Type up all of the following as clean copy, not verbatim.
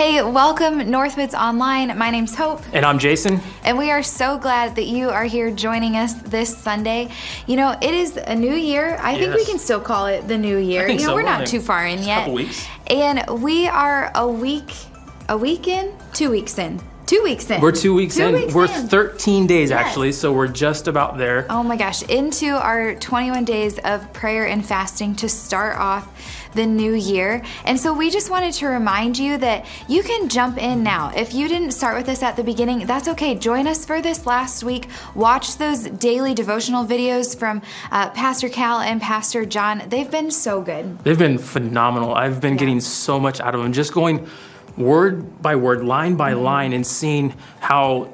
Hey, welcome Northwoods Online. My name's Hope. And I'm Jason. And we are so glad that you are here joining us this Sunday. You know, it is a new year. I think we can still call it the new year. I think so. We're not too far in yet. A couple weeks. And we are a week in? 2 weeks in. 2 weeks in. We're 2 weeks in. We're 13 days actually, Yes. so we're just about there. Oh my gosh, into our 21 days of prayer and fasting to start off the new year. And so we just wanted to remind you that you can jump in now. If you didn't start with us at the beginning, that's okay. Join us for this last week. Watch those daily devotional videos from Pastor Cal and Pastor John. They've been so good. They've been phenomenal. I've been getting so much out of them. Just going word by word, line by line, and seeing how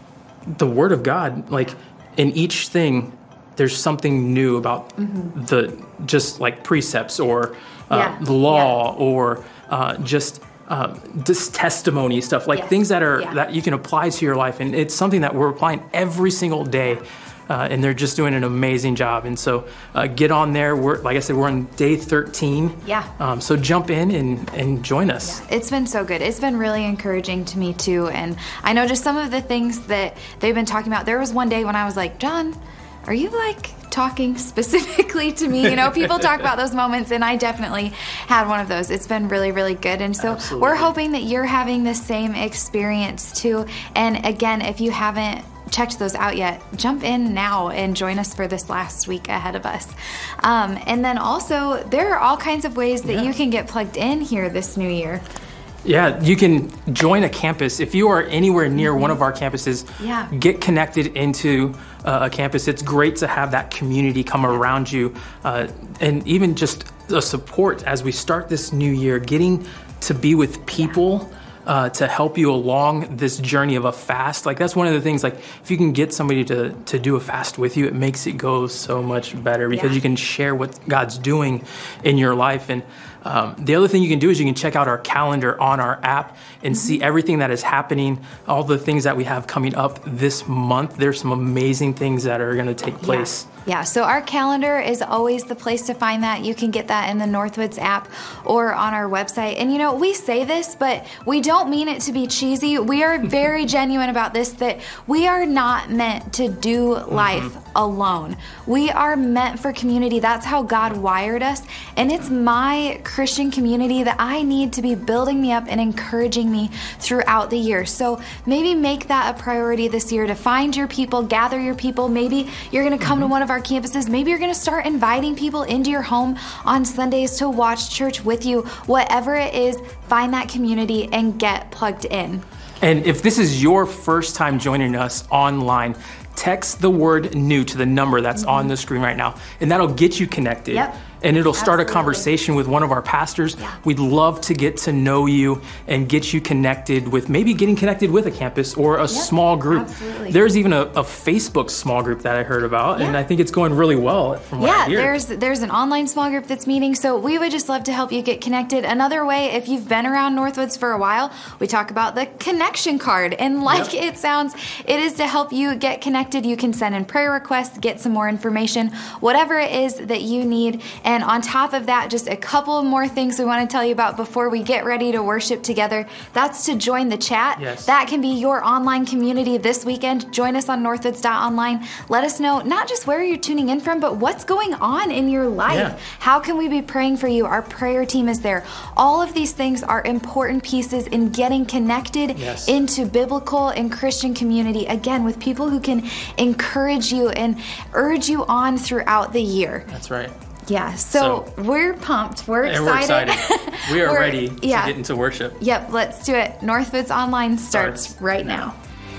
the Word of God, like in each thing, there's something new about the just like precepts or the law or just this testimony stuff, like things that are that you can apply to your life, and it's something that we're applying every single day. And they're just doing an amazing job. And so get on there. We're, like I said, we're on day 13. Yeah. So jump in and join us. Yeah. It's been so good. It's been really encouraging to me too. And I know just some of the things that they've been talking about. There was one day when I was like, John, are you like talking specifically to me? You know, people talk about those moments, and I definitely had one of those. It's been really, really good. And so we're hoping that you're having the same experience too. And again, if you haven't checked those out yet, jump in now and join us for this last week ahead of us. And then also, there are all kinds of ways that you can get plugged in here this new year. Yeah, you can join a campus. If you are anywhere near one of our campuses, get connected into a campus. It's great to have that community come around you, and even just the support as we start this new year, getting to be with people to help you along this journey of a fast. Like, that's one of the things, like, if you can get somebody to do a fast with you, it makes it go so much better because you can share what God's doing in your life. And the other thing you can do is you can check out our calendar on our app and see everything that is happening, all the things that we have coming up this month. There's some amazing things that are going to take place. Yeah, so our calendar is always the place to find that. You can get that in the Northwoods app or on our website. And you know, we say this, but we don't mean it to be cheesy. We are very genuine about this, that we are not meant to do life alone. We are meant for community. That's how God wired us. And it's my Christian community that I need to be building me up and encouraging me throughout the year. So maybe make that a priority this year, to find your people, gather your people. Maybe you're going to come to one of our campuses. Maybe you're going to start inviting people into your home on Sundays to watch church with you. Whatever it is, find that community and get plugged in. And if this is your first time joining us online, text the word new to the number that's on the screen right now, and that'll get you connected. And it'll start a conversation with one of our pastors. We'd love to get to know you and get you connected with, maybe getting connected with a campus or a small group. There's even a Facebook small group that I heard about, and I think it's going really well from what I hear. There's an online small group that's meeting, so we would just love to help you get connected. Another way, if you've been around Northwoods for a while, we talk about the connection card, and like it sounds, it is to help you get connected. You can send in prayer requests, get some more information, whatever it is that you need. And on top of that, just a couple more things we want to tell you about before we get ready to worship together. That's to join the chat. That can be your online community this weekend. Join us on northwoods.online. Let us know not just where you're tuning in from, but what's going on in your life. How can we be praying for you? Our prayer team is there. All of these things are important pieces in getting connected into biblical and Christian community, again, with people who can encourage you and urge you on throughout the year. That's right. Yeah, so we're pumped. We're excited. We are ready to get into worship. Yep, let's do it. Northwoods Online starts right now.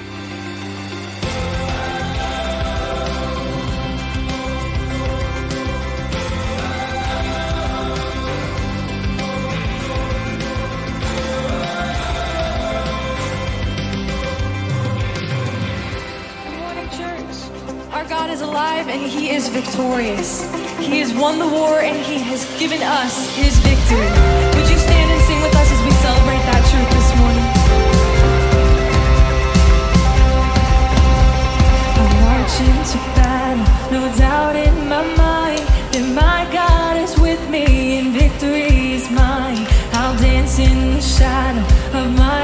Good morning, church. Our God is alive and He is victorious. He has won the war and He has given us His victory. Would you stand and sing with us as we celebrate that truth this morning? I'm marching to battle, no doubt in my mind that my God is with me and victory is mine. I'll dance in the shadow of my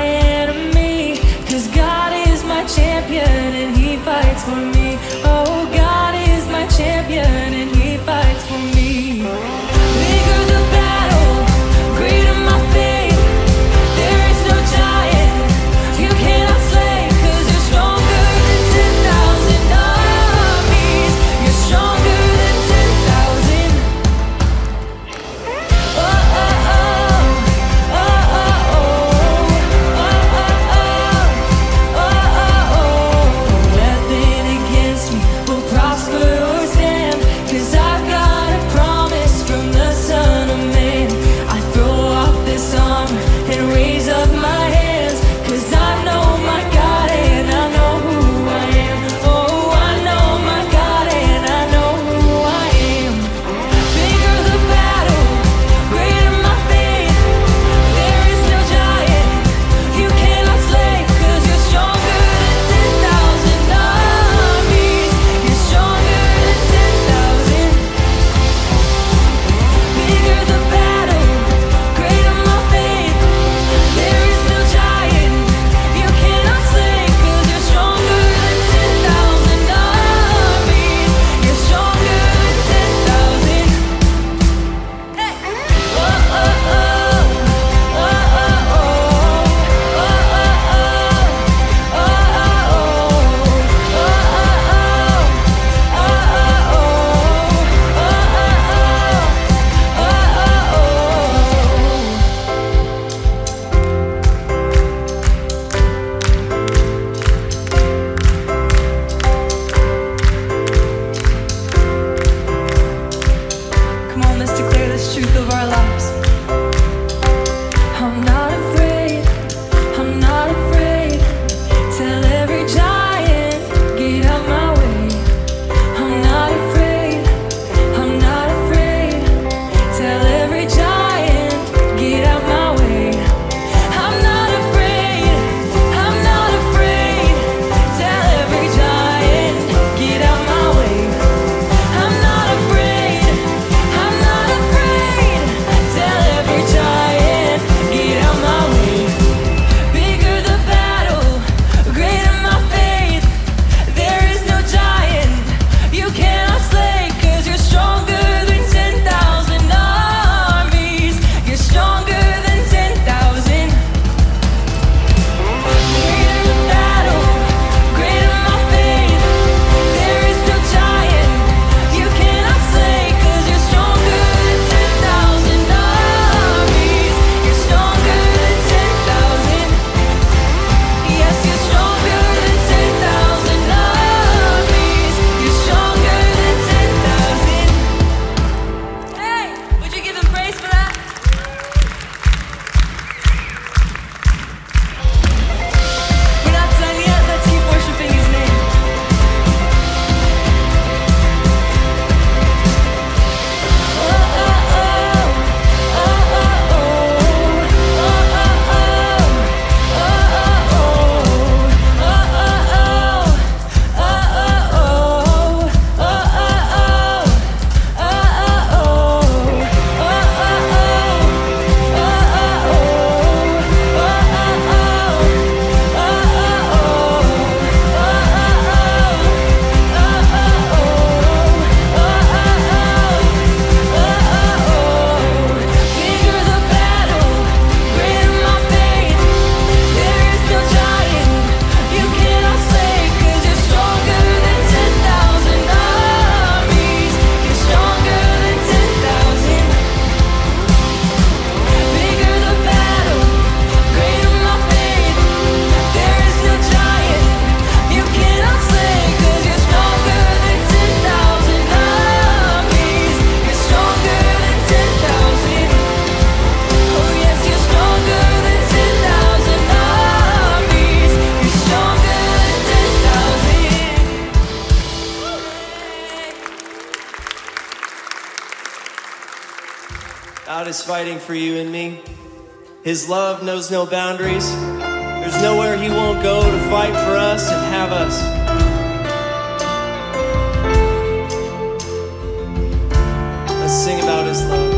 is fighting for you and me. His love knows no boundaries. There's nowhere he won't go to fight for us and have us. Let's sing about his love.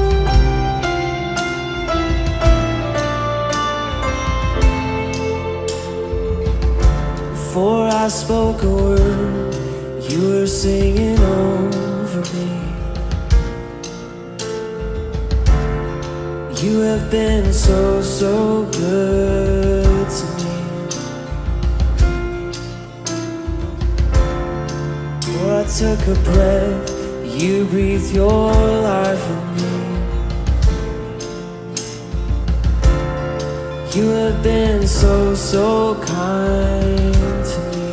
Before I spoke a word, you were singing over me. You have been so, so good to me. Oh, I took a breath, you breathed your life in me. You have been so, so kind to me.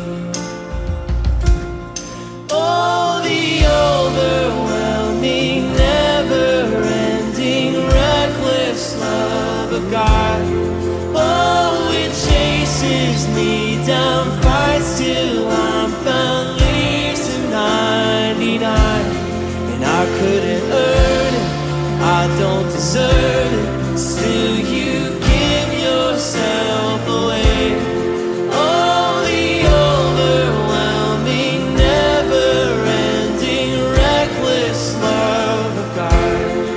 Oh, the overwhelming, never-ending, reckless love of God. Oh, it chases me down, fights till I'm found, leaves to 99. And I couldn't earn it, I don't deserve it, still you give yourself away. Oh, the overwhelming, never-ending, reckless love of God.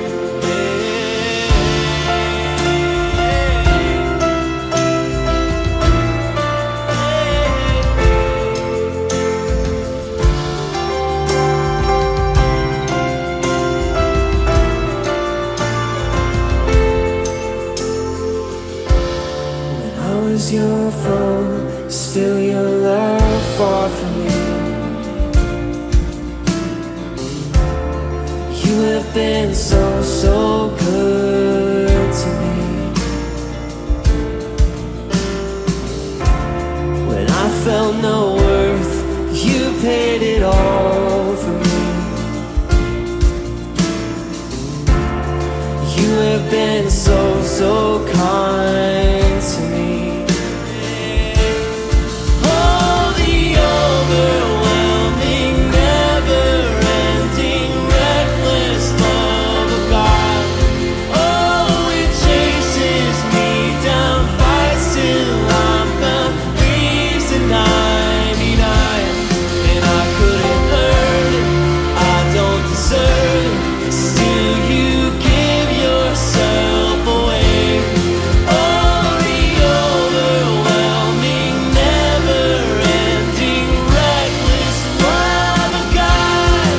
Your foe, still your love fought for me. You have been so, so good to me. When I felt no worth, you paid it all for me. You have been so, so kind to me. Overwhelming, never-ending, reckless love of God. Oh, it chases me down, fights till I'm found, leaves to 99. And I couldn't earn it, I don't deserve it, still you give yourself away. Oh, the overwhelming, never-ending, reckless love of God.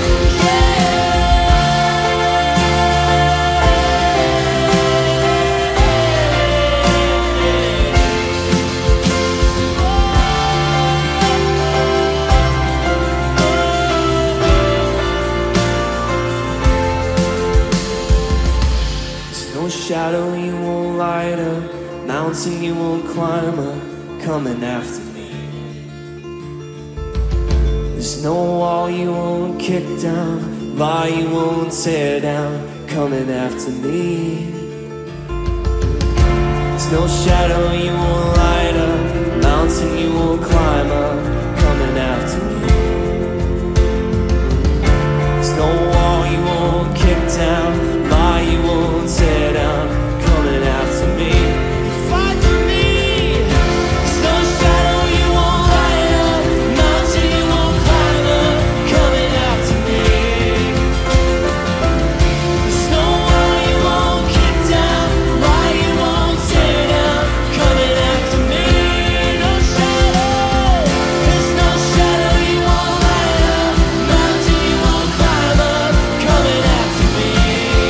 There's no shadow you won't light up, mountain you won't climb up, coming after me. There's no wall you won't kick down, lie you won't tear down, coming after me. There's no shadow you won't light up, mountain you won't climb up, coming after me. There's no wall you won't kick down, lie you won't tear down, coming after me. Fight for me. There's no shadow you won't light up, mountain you won't climb up, coming after me. There's no wall you won't kick down, lie you won't tear down, coming after me. No shadow. There's no shadow you won't light up, mountain you won't climb up, coming after me.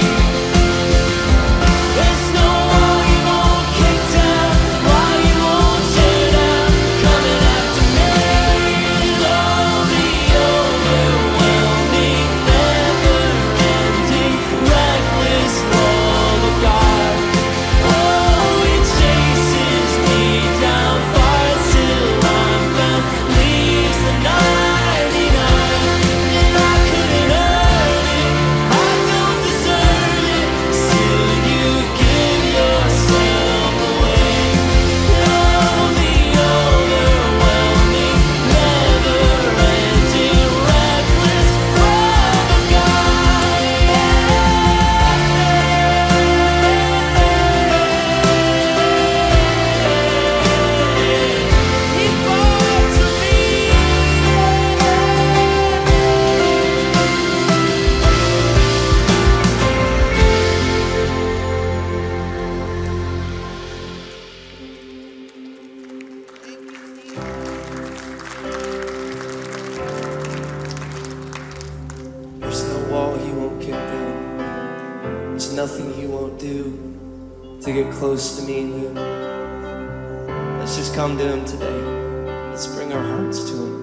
nothing you won't do to get close to me and you. Let's just come to him today. Let's bring our hearts to him.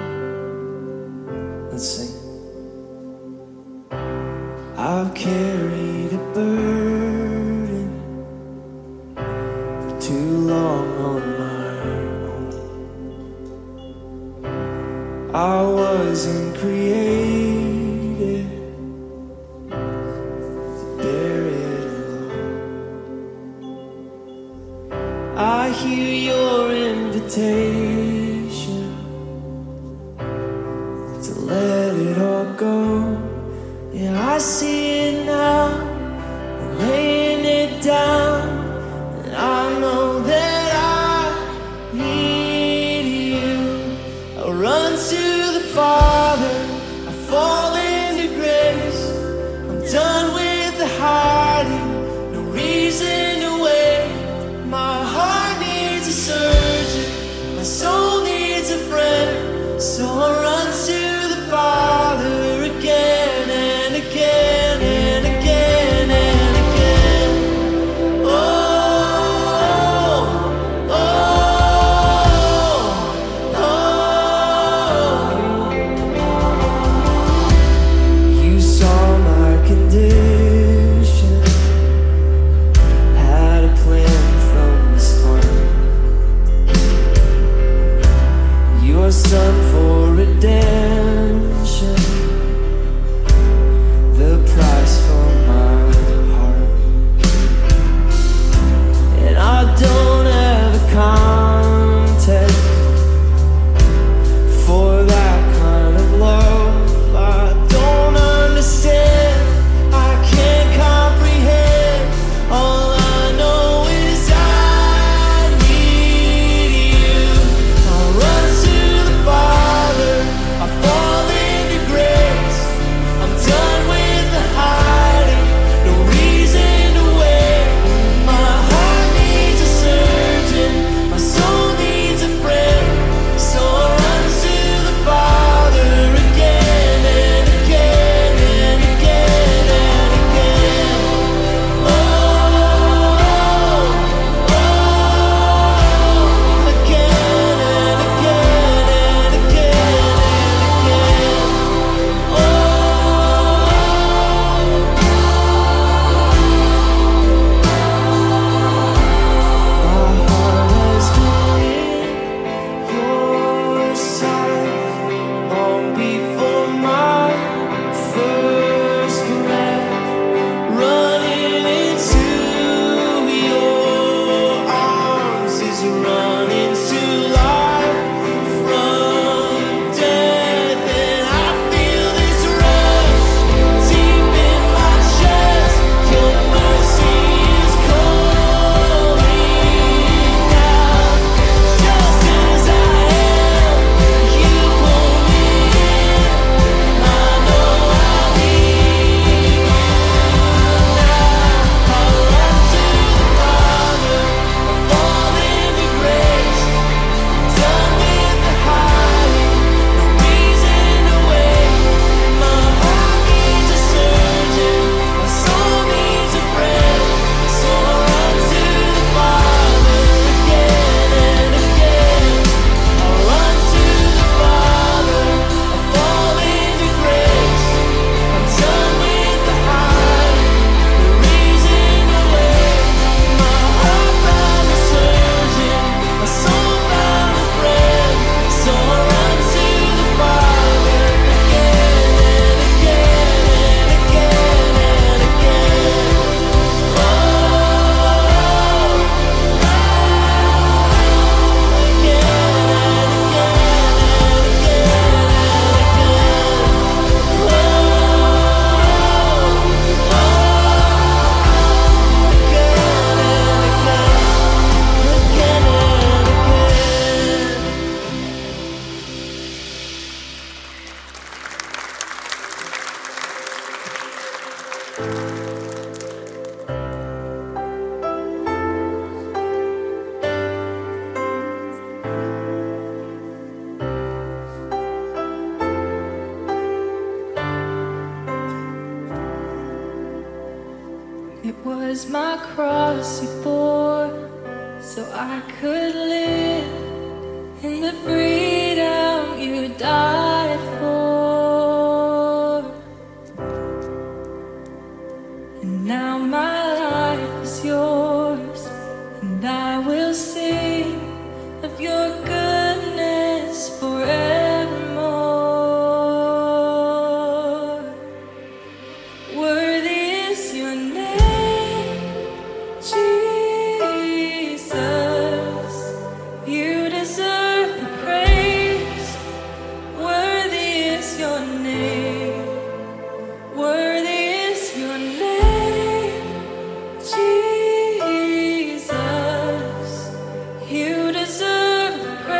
Let's sing. I've carried a burden for too long on my own. I wasn't created to bear it alone. I hear your invitation to let it all go. Yeah, I see it now, I'm laying it down, and I know that I need you. I run to the Father, I fall into grace. I'm done with the hiding, no reason to wait. My heart needs a surgeon, my soul needs a friend, so I run to the Father again and again. was my cross you bore, so I could live in the freedom you died for. And now my life is yours, and I will sing of your goodness forevermore. Worthy is your name, Jesus. You deserve the praise. Worthy is your name. Worthy is your name, Jesus. You deserve the praise.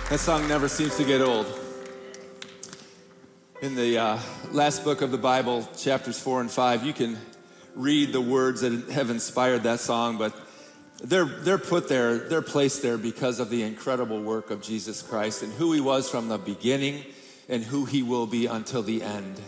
That song never seems to get old. In the last book of the Bible, chapters 4 and 5, you can read the words that have inspired that song, but they're put there, they're placed there because of the incredible work of Jesus Christ and who he was from the beginning and who he will be until the end.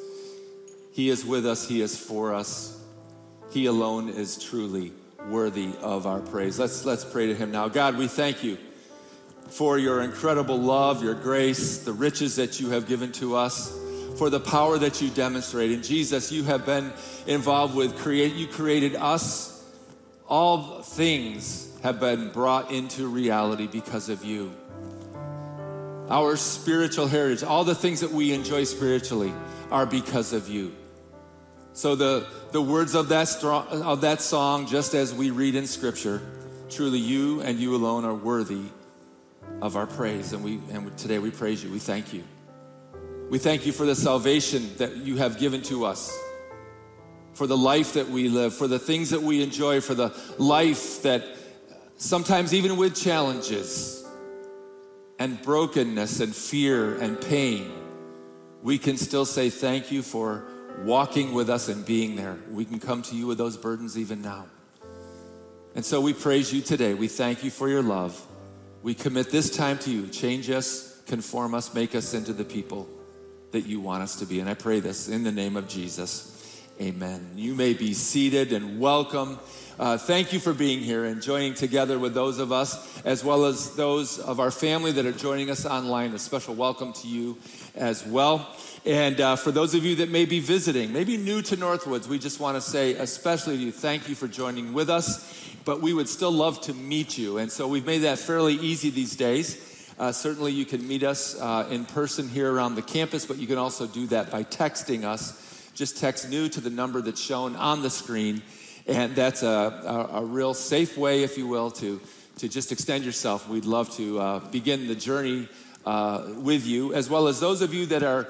He is with us, he is for us. He alone is truly worthy of our praise. Let's pray to him now. God, we thank you for your incredible love, your grace, the riches that you have given to us, for the power that you demonstrate. And Jesus, you have been involved with you created us. All things have been brought into reality because of you. Our spiritual heritage, all the things that we enjoy spiritually are because of you. So the words of that song, just as we read in Scripture, truly you and you alone are worthy of our praise. And today we praise you. We thank you. We thank you for the salvation that you have given to us, for the life that we live, for the things that we enjoy, for the life that sometimes even with challenges and brokenness and fear and pain, we can still say thank you for walking with us and being there. We can come to you with those burdens even now. And so we praise you today. We thank you for your love. We commit this time to you. Change us, conform us, make us into the people that you want us to be. And I pray this in the name of Jesus. Amen. You may be seated and welcome. Thank you for being here and joining together with those of us, as well as those of our family that are joining us online. A special welcome to you as well. And for those of you that may be visiting, maybe new to Northwoods, we just want to say, especially to you, thank you for joining with us. But we would still love to meet you. And so we've made that fairly easy these days. Certainly you can meet us in person here around the campus, but you can also do that by texting us. Just text new to the number that's shown on the screen. And that's a real safe way, if you will, to just extend yourself. We'd love to begin the journey with you, as well as those of you that are,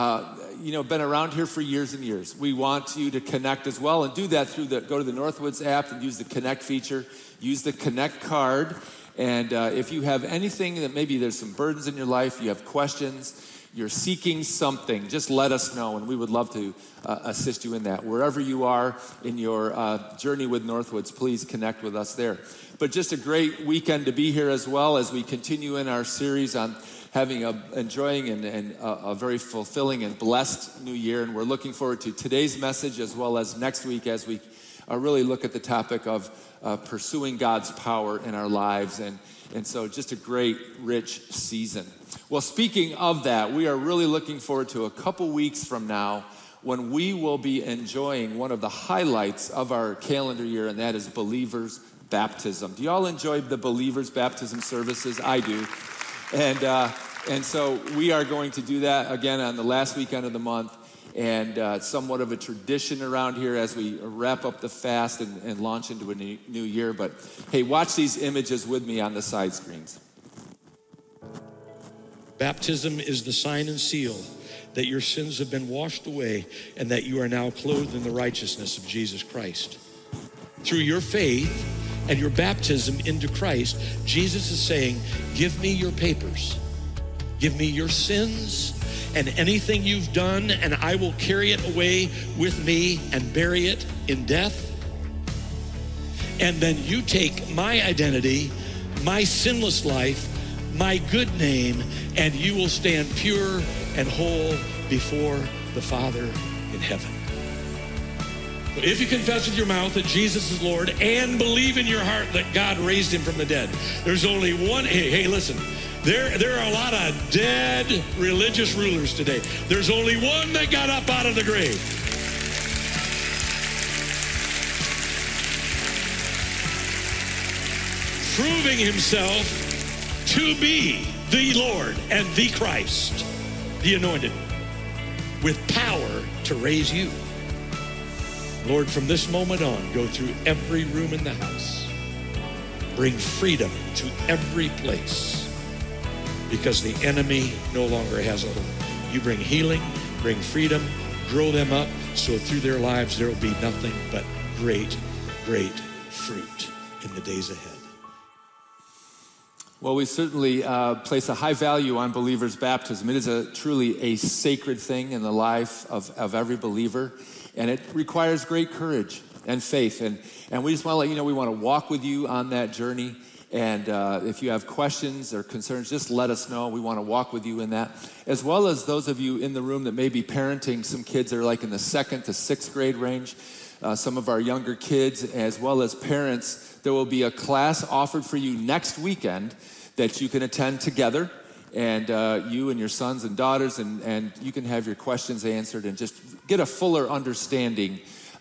been around here for years and years. We want you to connect as well, and do that through go to the Northwoods app and use the Connect feature. Use the Connect card. And if you have anything that maybe there's some burdens in your life, you have questions, you're seeking something, just let us know, and we would love to assist you in that. Wherever you are in your journey with Northwoods, please connect with us there. But just a great weekend to be here as well as we continue in our series on enjoying and a very fulfilling and blessed new year. And we're looking forward to today's message as well as next week as we really look at the topic of pursuing God's power in our lives. And so just a great, rich season. Well, speaking of that, we are really looking forward to a couple weeks from now when we will be enjoying one of the highlights of our calendar year, and that is Believers Baptism. Do y'all enjoy the Believers Baptism services? I do. And so we are going to do that again on the last weekend of the month, and somewhat of a tradition around here as we wrap up the fast and launch into a new year. But hey, watch these images with me on the side screens. Baptism is the sign and seal that your sins have been washed away and that you are now clothed in the righteousness of Jesus Christ. Through your faith and your baptism into Christ, Jesus is saying, give me your papers, give me your sins and anything you've done, and I will carry it away with me and bury it in death. And then you take my identity, my sinless life, my good name, and you will stand pure and whole before the Father in heaven. If you confess with your mouth that Jesus is Lord and believe in your heart that God raised him from the dead, there's only one. Hey, listen, there are a lot of dead religious rulers today. There's only one that got up out of the grave. Proving himself to be the Lord and the Christ, the anointed, with power to raise you. Lord, from this moment on, go through every room in the house. Bring freedom to every place, because the enemy no longer has a hold. You bring healing, bring freedom, grow them up, so through their lives there will be nothing but great, great fruit in the days ahead. Well, we certainly place a high value on believers' baptism. It is truly a sacred thing in the life of every believer, and it requires great courage and faith. And we just want to let you know we want to walk with you on that journey. And if you have questions or concerns, just let us know. We want to walk with you in that. As well as those of you in the room that may be parenting some kids that are like in the 2nd to 6th grade range, some of our younger kids, as well as parents, there will be a class offered for you next weekend that you can attend together. And you and your sons and daughters, and you can have your questions answered and just get a fuller understanding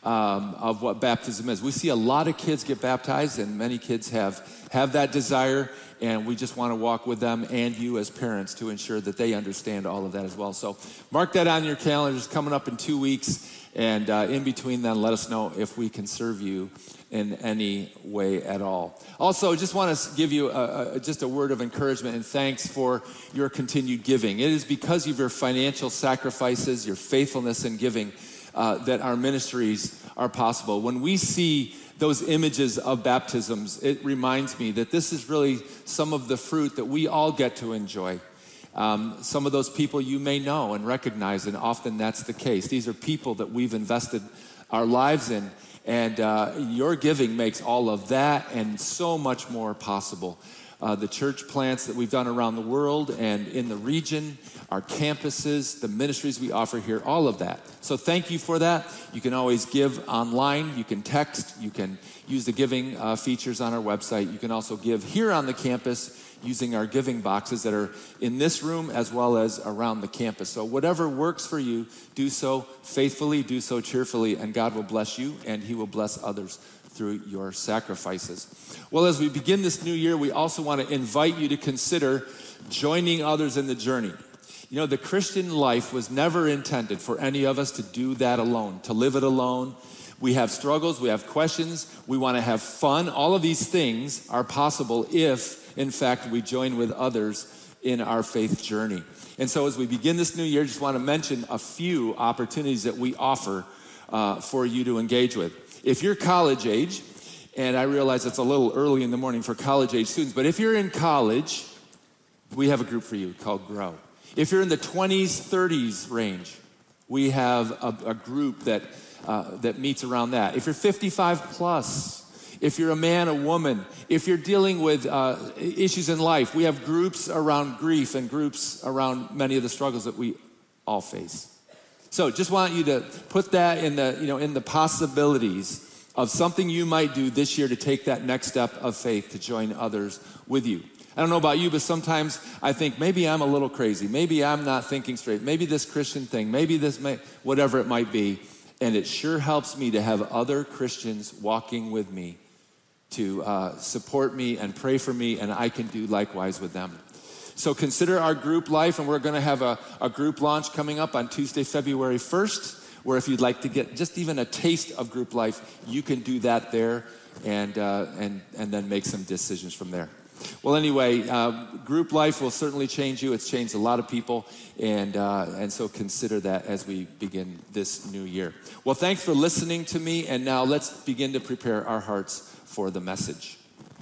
of what baptism is. We see a lot of kids get baptized, and many kids have that desire, and we just want to walk with them and you as parents to ensure that they understand all of that as well. So mark that on your calendars, coming up in 2 weeks, and in between then, let us know if we can serve you in any way at all. Also, just want to give you just a word of encouragement and thanks for your continued giving. It is because of your financial sacrifices, your faithfulness in giving, that our ministries are possible. When we see those images of baptisms, it reminds me that this is really some of the fruit that we all get to enjoy. Some of those people you may know and recognize, and often that's the case. These are people that we've invested our lives in, and your giving makes all of that and so much more possible. The church plants that we've done around the world and in the region, our campuses, the ministries we offer here, all of that. So thank you for that. You can always give online. You can text. You can use the giving features on our website. You can also give here on the campus using our giving boxes that are in this room as well as around the campus. So whatever works for you, do so faithfully, do so cheerfully, and God will bless you and he will bless others through your sacrifices. Well, as we begin this new year, we also want to invite you to consider joining others in the journey. You know, the Christian life was never intended for any of us to do that alone, to live it alone. We have struggles, we have questions, we want to have fun. All of these things are possible if, in fact, we join with others in our faith journey. And so as we begin this new year, I just want to mention a few opportunities that we offer for you to engage with. If you're college age, and I realize it's a little early in the morning for college age students, but if you're in college, we have a group for you called Grow. If you're in the 20s, 30s range, we have a group that meets around that. If you're 55 plus, if you're a man, a woman, if you're dealing with issues in life, we have groups around grief and groups around many of the struggles that we all face. So just want you to put that in the possibilities of something you might do this year to take that next step of faith to join others with you. I don't know about you, but sometimes I think maybe I'm a little crazy. Maybe I'm not thinking straight. Maybe this Christian thing, maybe this, whatever it might be. And it sure helps me to have other Christians walking with me to support me and pray for me, and I can do likewise with them. So consider our group life, and we're going to have a group launch coming up on Tuesday, February 1st, where if you'd like to get just even a taste of group life, you can do that there and then make some decisions from there. Well, anyway, group life will certainly change you. It's changed a lot of people, and so consider that as we begin this new year. Well, thanks for listening to me, and now let's begin to prepare our hearts for the message.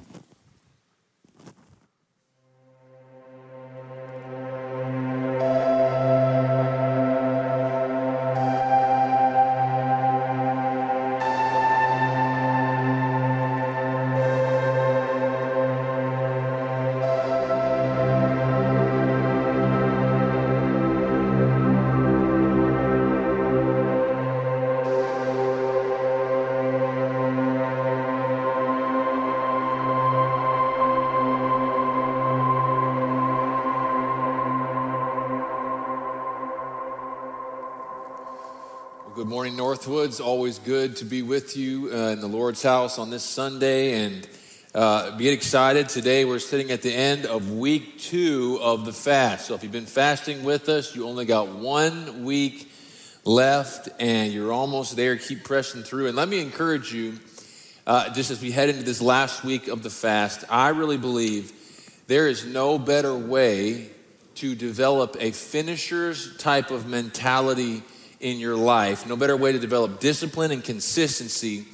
Good morning, Northwoods. Always good to be with you in the Lord's house on this Sunday, and get excited. Today we're sitting at the end of week 2 of the fast. So if you've been fasting with us, you only got 1 week left, and you're almost there. Keep pressing through. And let me encourage you, just as we head into this last week of the fast, I really believe there is no better way to develop a finisher's type of mentality in your life, no better way to develop discipline and consistency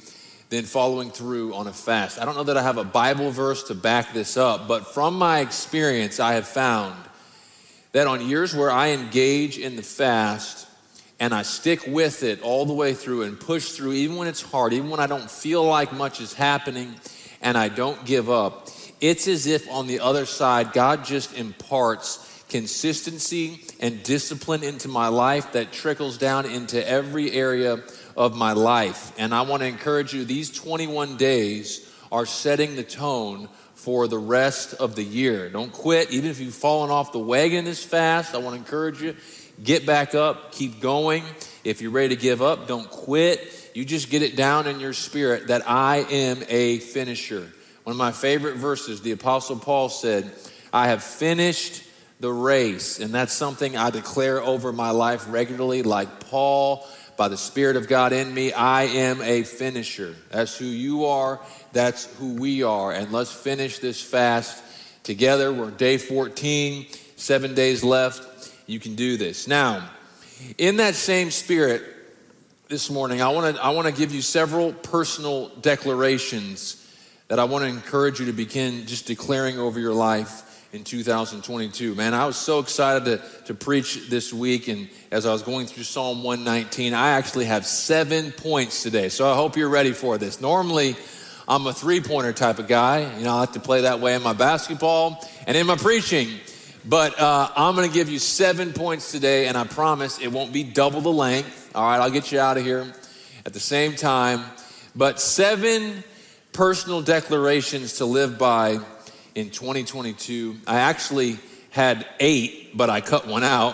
than following through on a fast. I don't know that I have a Bible verse to back this up, but from my experience, I have found that on years where I engage in the fast and I stick with it all the way through and push through, even when it's hard, even when I don't feel like much is happening and I don't give up, it's as if on the other side, God just imparts consistency and discipline into my life that trickles down into every area of my life. And I want to encourage you, these 21 days are setting the tone for the rest of the year. Don't quit. Even if you've fallen off the wagon this fast, I want to encourage you, get back up, keep going. If you're ready to give up, don't quit. You just get it down in your spirit that I am a finisher. One of my favorite verses, the Apostle Paul said, I have finished the race. And that's something I declare over my life regularly, like Paul, by the Spirit of God in me, I am a finisher. That's who you are. That's who we are. And let's finish this fast together. We're day 14, 7 days left. You can do this. Now, in that same spirit, this morning, I want to give you several personal declarations that I want to encourage you to begin just declaring over your life in 2022. Man, I was so excited to preach this week, and as I was going through Psalm 119, I actually have 7 points today, so I hope you're ready for this. Normally, I'm a three-pointer type of guy. I like to play that way in my basketball and in my preaching, but I'm going to give you 7 points today, and I promise it won't be double the length. All right, I'll get you out of here at the same time, but 7 personal declarations to live by in 2022. I actually had 8, but I cut one out.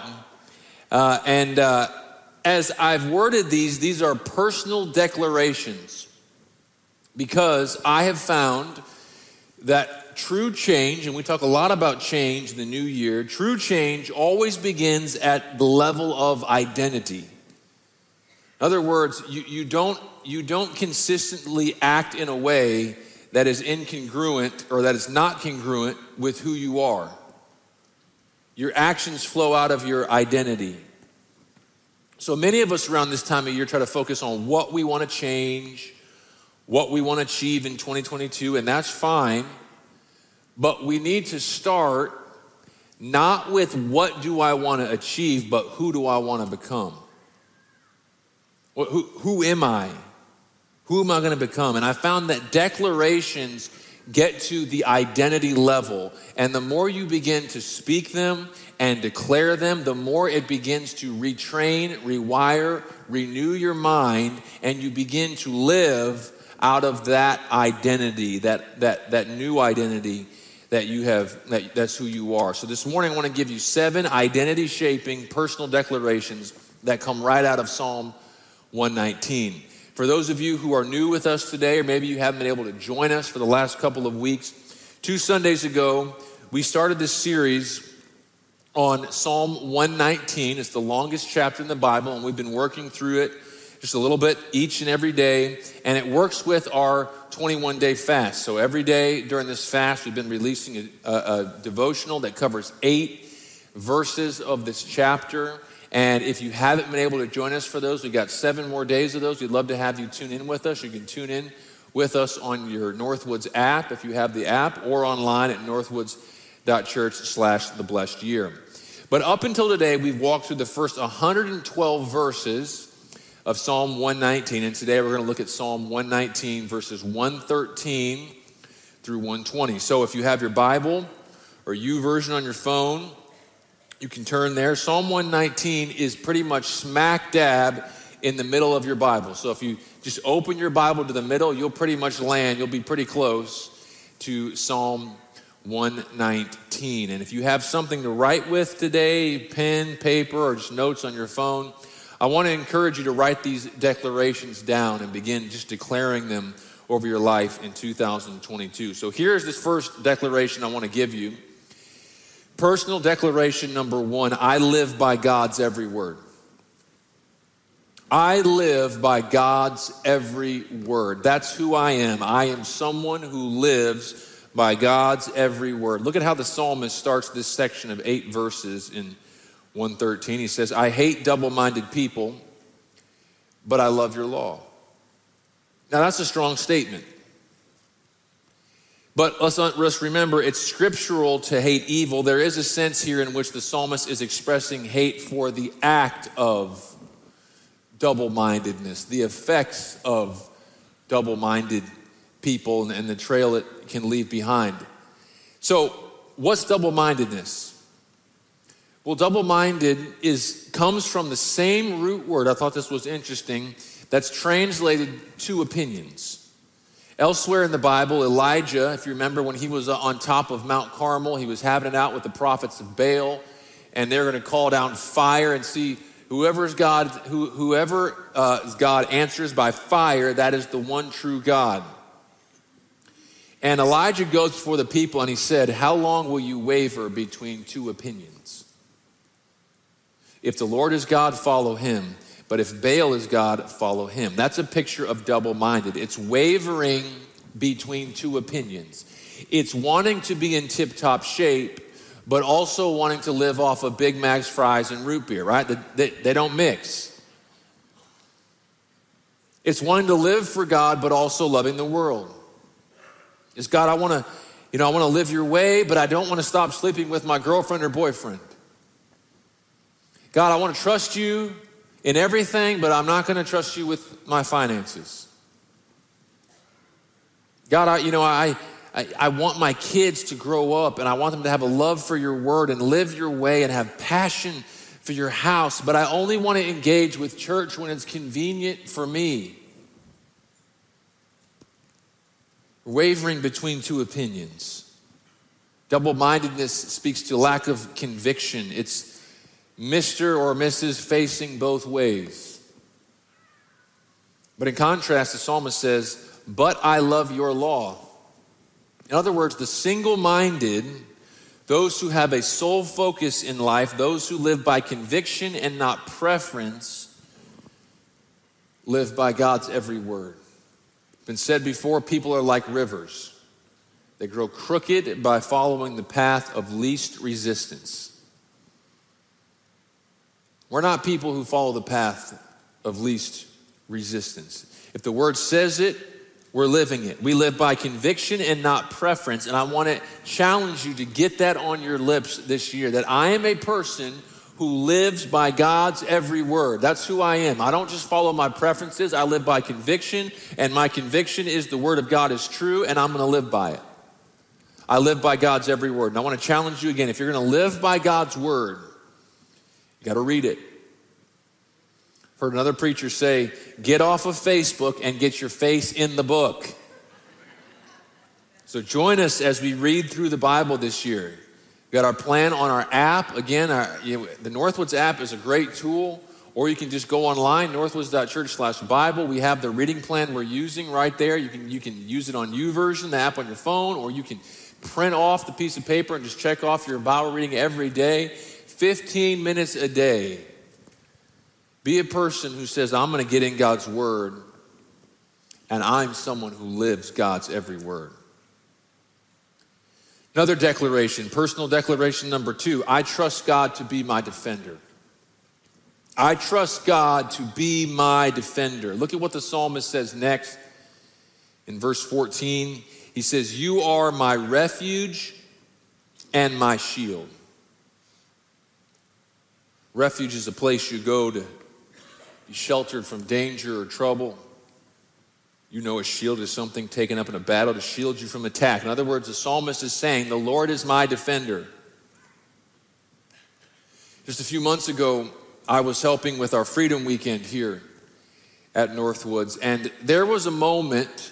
As I've worded these are personal declarations because I have found that true change, and we talk a lot about change in the new year, true change always begins at the level of identity. In other words, you don't consistently act in a way that is incongruent or that is not congruent with who you are. Your actions flow out of your identity. So many of us around this time of year try to focus on what we want to change, what we want to achieve in 2022, and that's fine. But we need to start not with what do I want to achieve, but who do I want to become? Who am I? Who am I going to become? And I found that declarations get to the identity level. And the more you begin to speak them and declare them, the more it begins to retrain, rewire, renew your mind, and you begin to live out of that identity, that new identity that you have, that's who you are. So this morning I want to give you 7 identity-shaping personal declarations that come right out of Psalm 119. For those of you who are new with us today, or maybe you haven't been able to join us for the last couple of weeks, 2 Sundays ago, we started this series on Psalm 119. It's the longest chapter in the Bible, and we've been working through it just a little bit each and every day, and it works with our 21-day fast. So every day during this fast, we've been releasing a devotional that covers 8 verses of this chapter. And if you haven't been able to join us for those, we've got 7 more days of those. We'd love to have you tune in with us. You can tune in with us on your Northwoods app, if you have the app, or online at northwoods.church/theblessedyear. But up until today, we've walked through the first 112 verses of Psalm 119. And today we're going to look at Psalm 119, verses 113 through 120. So if you have your Bible or YouVersion on your phone, you can turn there. Psalm 119 is pretty much smack dab in the middle of your Bible. So if you just open your Bible to the middle, you'll pretty much land. You'll be pretty close to Psalm 119. And if you have something to write with today, pen, paper, or just notes on your phone, I want to encourage you to write these declarations down and begin just declaring them over your life in 2022. So here's this first declaration I want to give you. Personal declaration number 1, I live by God's every word. I live by God's every word. That's who I am. I am someone who lives by God's every word. Look at how the psalmist starts this section of 8 verses in 113. He says, I hate double-minded people, but I love your law. Now that's a strong statement. But let's remember, it's scriptural to hate evil. There is a sense here in which the psalmist is expressing hate for the act of double-mindedness, the effects of double-minded people and the trail it can leave behind. So what's double-mindedness? Well, double-minded comes from the same root word, I thought this was interesting, that's translated two opinions. Elsewhere in the Bible, Elijah, if you remember when he was on top of Mount Carmel, he was having it out with the prophets of Baal, and they're going to call down fire and see whoever God answers by fire, that is the one true God. And Elijah goes before the people and he said, how long will you waver between two opinions? If the Lord is God, follow him. But if Baal is God, follow him. That's a picture of double-minded. It's wavering between two opinions. It's wanting to be in tip-top shape, but also wanting to live off of Big Mac's, fries, and root beer, right? They don't mix. It's wanting to live for God, but also loving the world. It's God, I want to live your way, but I don't want to stop sleeping with my girlfriend or boyfriend. God, I want to trust you in everything, but I'm not going to trust you with my finances. God, I want my kids to grow up and I want them to have a love for your word and live your way and have passion for your house, but I only want to engage with church when it's convenient for me. Wavering between two opinions. Double-mindedness speaks to lack of conviction. It's Mr. or Mrs. facing both ways. But in contrast, the psalmist says, but I love your law. In other words, the single-minded, those who have a sole focus in life, those who live by conviction and not preference, live by God's every word. It's been said before, people are like rivers. They grow crooked by following the path of least resistance. We're not people who follow the path of least resistance. If the word says it, we're living it. We live by conviction and not preference. And I want to challenge you to get that on your lips this year, that I am a person who lives by God's every word. That's who I am. I don't just follow my preferences. I live by conviction, and my conviction is the word of God is true, and I'm going to live by it. I live by God's every word. And I want to challenge you again. If you're going to live by God's word, you got to read it. Heard another preacher say, get off of Facebook and get your face in the book. So join us as we read through the Bible this year. We got our plan on our app. Again, the Northwoods app is a great tool, or you can just go online, northwoods.church/Bible. We have the reading plan we're using right there. You can use it on YouVersion, the app on your phone, or you can print off the piece of paper and just check off your Bible reading every day. 15 minutes a day. Be a person who says, I'm going to get in God's word, and I'm someone who lives God's every word. Another declaration, personal declaration number 2, I trust God to be my defender. I trust God to be my defender. Look at what the psalmist says next in verse 14. He says, you are my refuge and my shield. Refuge is a place you go to be sheltered from danger or trouble. You know, a shield is something taken up in a battle to shield you from attack. In other words, the psalmist is saying, the Lord is my defender. Just a few months ago, I was helping with our Freedom Weekend here at Northwoods, and there was a moment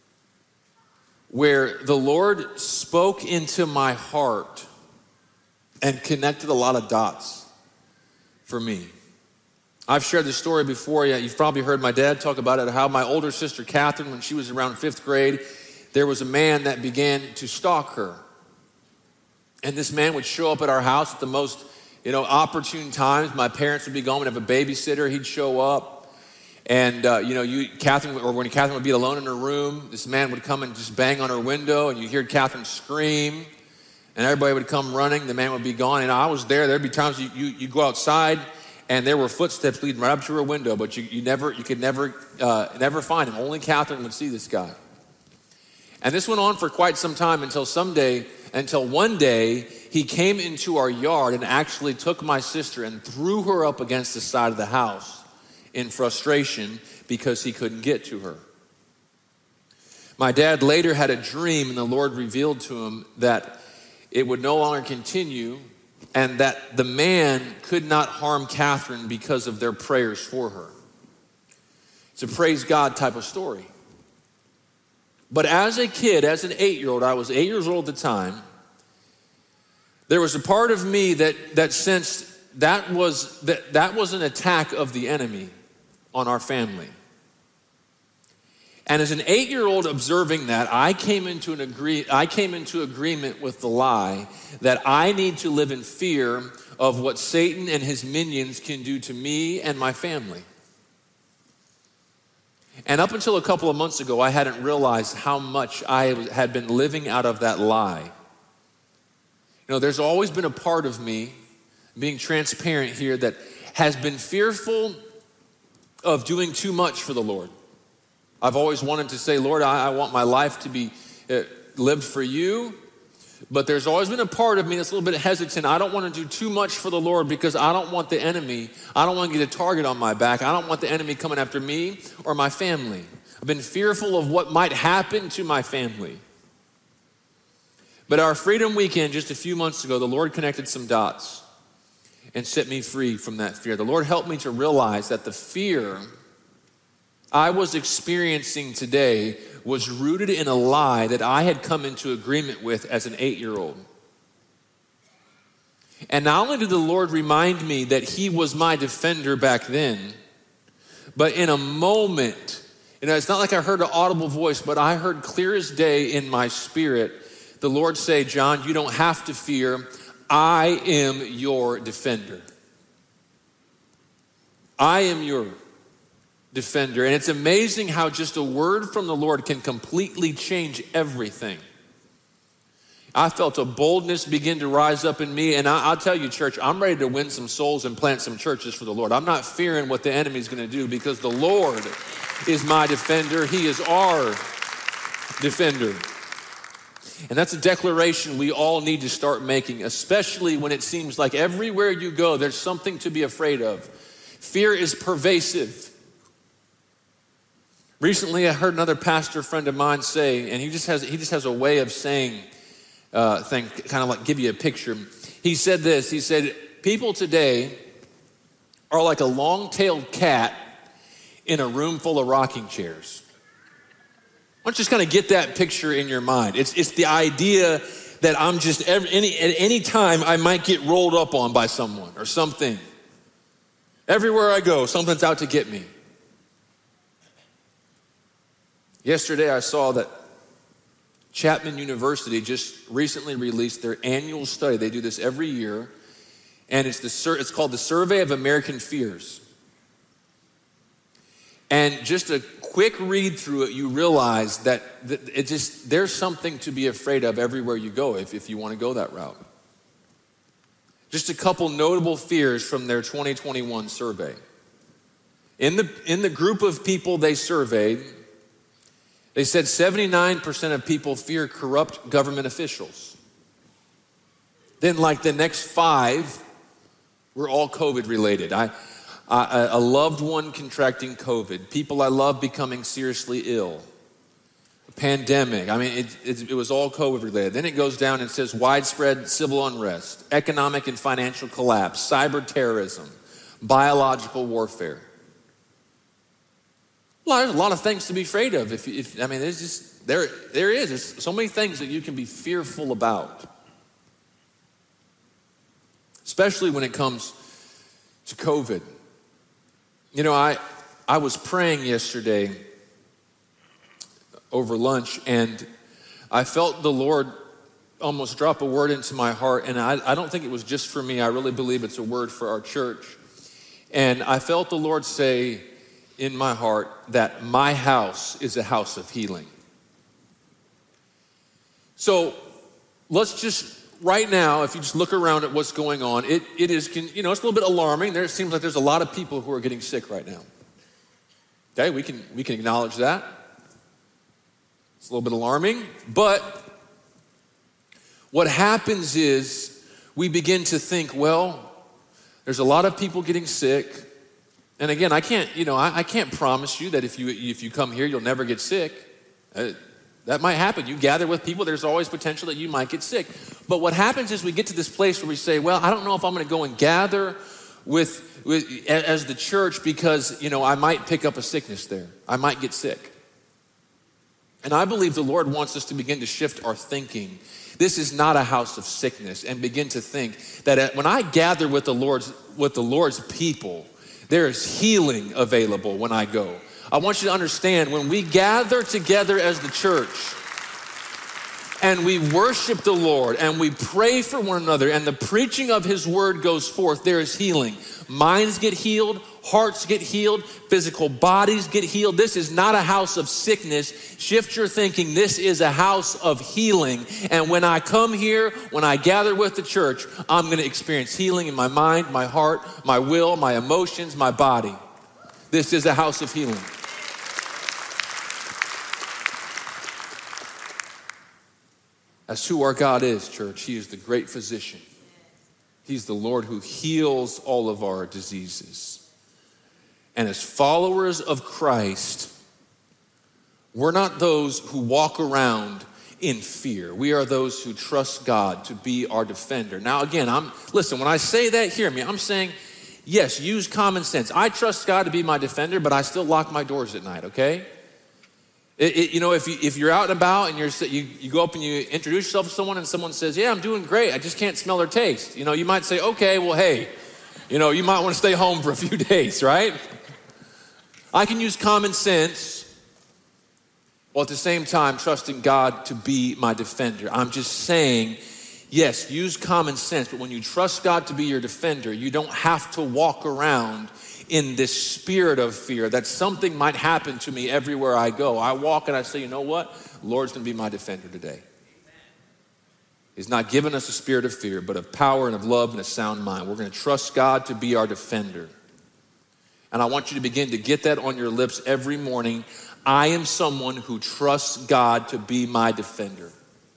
where the Lord spoke into my heart and connected a lot of dots for me. I've shared this story before. You've probably heard my dad talk about it, how my older sister, Catherine, when she was around 5th grade, there was a man that began to stalk her. And this man would show up at our house at the most, opportune times. My parents would be gone, we'd have a babysitter, he'd show up. And, Catherine, or when Catherine would be alone in her room, this man would come and just bang on her window, and you'd hear Catherine scream, and everybody would come running, the man would be gone. And I was there. There'd be times you go outside, and there were footsteps leading right up to her window, but you could never find him. Only Catherine would see this guy. And this went on for quite some time until one day he came into our yard and actually took my sister and threw her up against the side of the house in frustration because he couldn't get to her. My dad later had a dream, and the Lord revealed to him that it would no longer continue and that the man could not harm Catherine because of their prayers for her. It's a praise God type of story. But as a kid, as an 8-year-old, I was 8 years old at the time, there was a part of me that sensed that was an attack of the enemy on our family. And as an 8-year-old observing that, I came into agreement with the lie that I need to live in fear of what Satan and his minions can do to me and my family. And up until a couple of months ago, I hadn't realized how much I had been living out of that lie. You know, there's always been a part of me, being transparent here, that has been fearful of doing too much for the Lord. I've always wanted to say, Lord, I want my life to be lived for you. But there's always been a part of me that's a little bit hesitant. I don't want to do too much for the Lord because I don't want the enemy, I don't want to get a target on my back. I don't want the enemy coming after me or my family. I've been fearful of what might happen to my family. But our Freedom Weekend just a few months ago, the Lord connected some dots and set me free from that fear. The Lord helped me to realize that the fear I was experiencing today was rooted in a lie that I had come into agreement with as an 8-year-old. And not only did the Lord remind me that he was my defender back then, but in a moment, it's not like I heard an audible voice, but I heard clear as day in my spirit, the Lord say, John, you don't have to fear. I am your defender. I am your defender. And it's amazing how just a word from the Lord can completely change everything. I felt a boldness begin to rise up in me, and I'll tell you, church, I'm ready to win some souls and plant some churches for the Lord. I'm not fearing what the enemy's going to do because the Lord is my defender. He is our defender. And that's a declaration we all need to start making, especially when it seems like everywhere you go, there's something to be afraid of. Fear is pervasive. Recently, I heard another pastor friend of mine say, and he just has a way of saying things, kind of like give you a picture. He said this, he said, people today are like a long-tailed cat in a room full of rocking chairs. Why don't you just kind of get that picture in your mind? It's the idea that I'm just, at any time I might get rolled up on by someone or something. Everywhere I go, something's out to get me. Yesterday, I saw that Chapman University just recently released their annual study. They do this every year, and it's called the Survey of American Fears. And just a quick read through it, you realize that there's something to be afraid of everywhere you go if you want to go that route. Just a couple notable fears from their 2021 survey. In the group of people they surveyed, they said 79% of people fear corrupt government officials. Then like the next 5 were all COVID related. A loved one contracting COVID, people I love becoming seriously ill, a pandemic. I mean, it was all COVID related. Then it goes down and says widespread civil unrest, economic and financial collapse, cyber terrorism, biological warfare. Well, there's a lot of things to be afraid of. There's so many things that you can be fearful about, especially when it comes to COVID. You know, I was praying yesterday over lunch, and I felt the Lord almost drop a word into my heart, and I don't think it was just for me. I really believe it's a word for our church. And I felt the Lord say in my heart that my house is a house of healing. So let's just right now, if you just look around at what's going on, it is, it's a little bit alarming. It seems like there's a lot of people who are getting sick right now. Okay, we can acknowledge that. It's a little bit alarming, but what happens is we begin to think, well, there's a lot of people getting sick. And again, I can't promise you that if you come here, you'll never get sick. That might happen. You gather with people, there's always potential that you might get sick. But what happens is we get to this place where we say, well, I don't know if I'm going to go and gather as the church because, I might pick up a sickness there. I might get sick. And I believe the Lord wants us to begin to shift our thinking. This is not a house of sickness, and begin to think that when I gather with the Lord's people, there is healing available when I go. I want you to understand, when we gather together as the church and we worship the Lord and we pray for one another and the preaching of his word goes forth, there is healing. Minds get healed, hearts get healed, physical bodies get healed. This is not a house of sickness. Shift your thinking. This is a house of healing. And when I come here, when I gather with the church, I'm going to experience healing in my mind, my heart, my will, my emotions, my body. This is a house of healing. That's who our God is, church. He is the great physician. He's the Lord who heals all of our diseases. And as followers of Christ, we're not those who walk around in fear. We are those who trust God to be our defender. Now again, listen, when I say that, hear me. I'm saying, yes, use common sense. I trust God to be my defender, but I still lock my doors at night, okay? If you're out and about and you go up and you introduce yourself to someone and someone says, yeah, I'm doing great, I just can't smell or taste. You might say, okay, well, hey, you might want to stay home for a few days, right? I can use common sense while at the same time trusting God to be my defender. I'm just saying, yes, use common sense, but when you trust God to be your defender, you don't have to walk around in this spirit of fear that something might happen to me everywhere I go. I walk and I say, you know what? The Lord's going to be my defender today. He's not given us a spirit of fear, but of power and of love and a sound mind. We're going to trust God to be our defender. And I want you to begin to get that on your lips every morning. I am someone who trusts God to be my defender.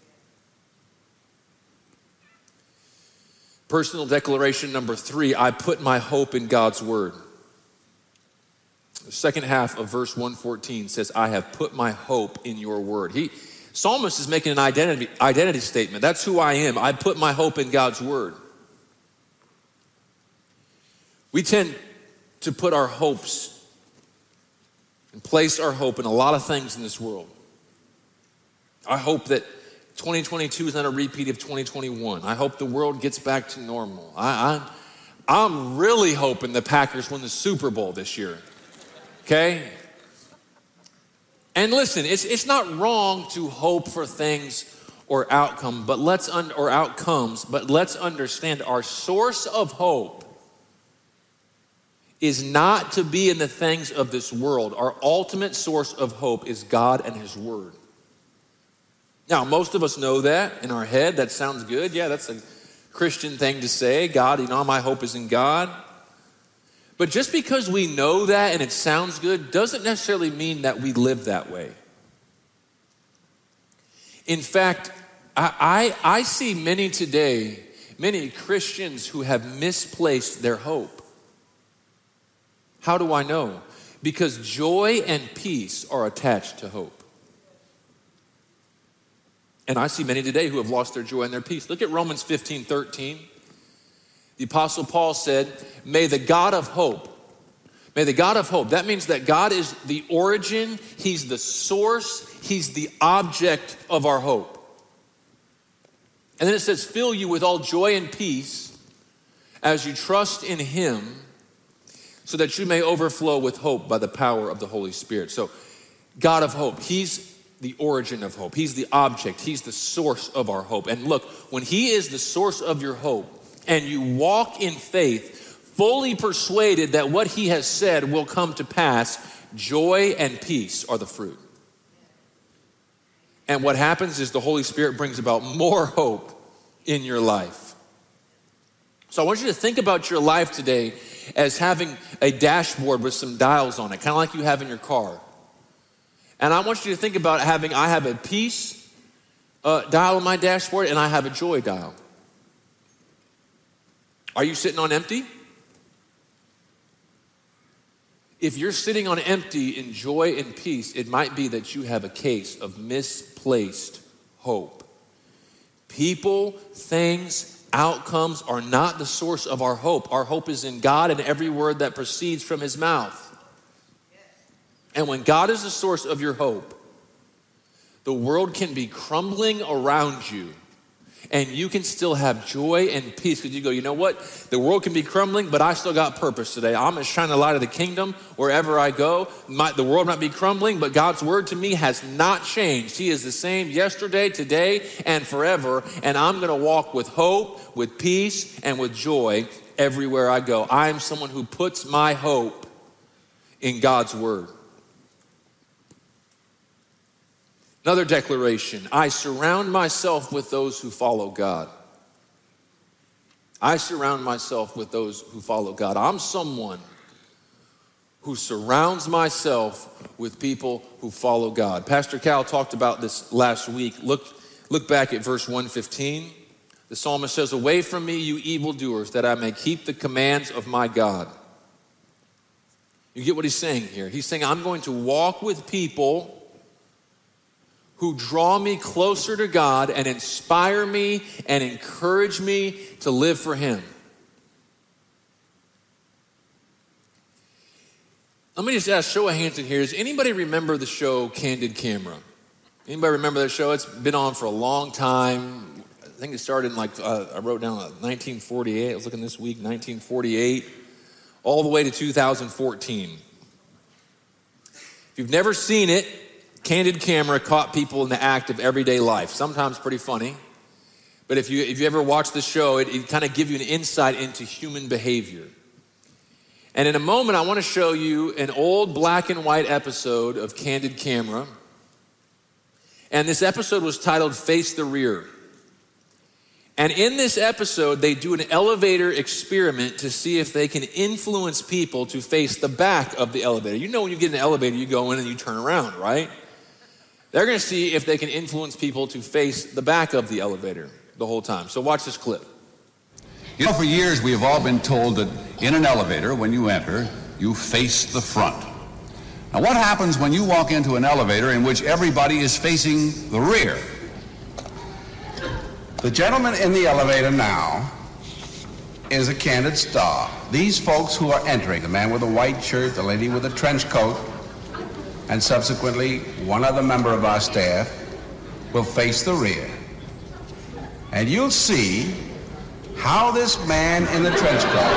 Personal declaration number 3, I put my hope in God's word. The second half of verse 114 says, I have put my hope in your word. Psalmist is making an identity statement. That's who I am. I put my hope in God's word. We tend to put our hopes and place our hope in a lot of things in this world. I hope that 2022 is not a repeat of 2021. I hope the world gets back to normal. I'm really hoping the Packers win the Super Bowl this year. Okay? And listen, it's not wrong to hope for things or outcomes, but let's understand our source of hope is not to be in the things of this world. Our ultimate source of hope is God and his word. Now, most of us know that in our head. That sounds good. Yeah, that's a Christian thing to say. God, my hope is in God. But just because we know that and it sounds good doesn't necessarily mean that we live that way. In fact, I see many Christians who have misplaced their hope. How do I know? Because joy and peace are attached to hope. And I see many today who have lost their joy and their peace. Look at Romans 15:13. The Apostle Paul said, may the God of hope, that means that God is the origin, he's the source, he's the object of our hope. And then it says, fill you with all joy and peace as you trust in him, so that you may overflow with hope by the power of the Holy Spirit. So God of hope, he's the origin of hope. He's the object, he's the source of our hope. And look, when he is the source of your hope, and you walk in faith, fully persuaded that what he has said will come to pass, joy and peace are the fruit. And what happens is the Holy Spirit brings about more hope in your life. So I want you to think about your life today as having a dashboard with some dials on it, kind of like you have in your car. And I want you to think about I have a peace dial on my dashboard and I have a joy dial. Are you sitting on empty? If you're sitting on empty in joy and peace, it might be that you have a case of misplaced hope. People, things, outcomes are not the source of our hope. Our hope is in God and every word that proceeds from his mouth. And when God is the source of your hope, the world can be crumbling around you and you can still have joy and peace because you go, you know what? The world can be crumbling, but I still got purpose today. I'm going to shine the light of the kingdom wherever I go. The world might be crumbling, but God's word to me has not changed. He is the same yesterday, today, and forever. And I'm going to walk with hope, with peace, and with joy everywhere I go. I am someone who puts my hope in God's word. Another declaration, I surround myself with those who follow God. I surround myself with those who follow God. I'm someone who surrounds myself with people who follow God. Pastor Cal talked about this last week. Look back at verse 115. The psalmist says, away from me, you evildoers, that I may keep the commands of my God. You get what he's saying here? He's saying, I'm going to walk with people who draw me closer to God and inspire me and encourage me to live for him. Let me just ask, show of hands in here. Does anybody remember the show Candid Camera? Anybody remember that show? It's been on for a long time. I think it started in I wrote down 1948. I was looking this week, 1948, all the way to 2014. If you've never seen it, Candid Camera caught people in the act of everyday life. Sometimes pretty funny. But if you ever watch the show, it kind of gives you an insight into human behavior. And in a moment, I want to show you an old black and white episode of Candid Camera. And this episode was titled Face the Rear. And in this episode, they do an elevator experiment to see if they can influence people to face the back of the elevator. You know when you get in an elevator, you go in and you turn around, right? They're going to see if they can influence people to face the back of the elevator the whole time. So watch this clip. You know, for years we have all been told that in an elevator, when you enter, you face the front. Now what happens when you walk into an elevator in which everybody is facing the rear? The gentleman in the elevator now is a candid star. These folks who are entering, the man with a white shirt, the lady with a trench coat, and subsequently one other member of our staff will face the rear. And you'll see how this man in the trench coat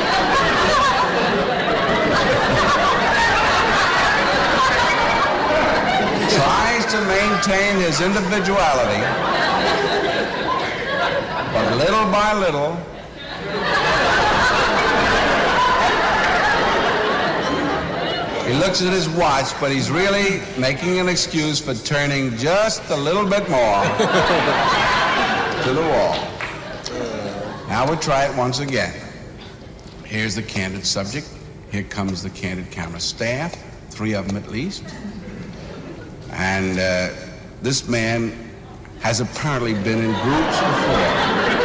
tries to maintain his individuality, but little by little, he looks at his watch, but he's really making an excuse for turning just a little bit more to the wall. Now we'll try it once again. Here's the candid subject. Here comes the Candid Camera staff, 3 of them at least. And this man has apparently been in groups before.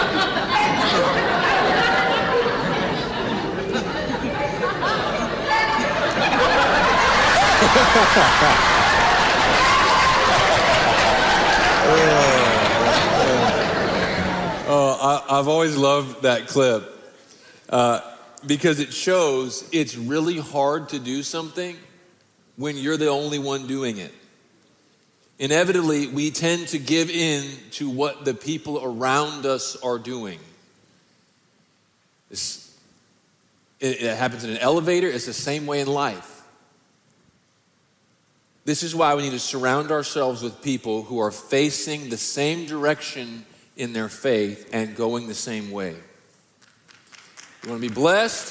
I've always loved that clip because it shows it's really hard to do something when you're the only one doing it. Inevitably, we tend to give in to what the people around us are doing. It happens in an elevator. It's the same way in life. This is why we need to surround ourselves with people who are facing the same direction in their faith and going the same way. You want to be blessed?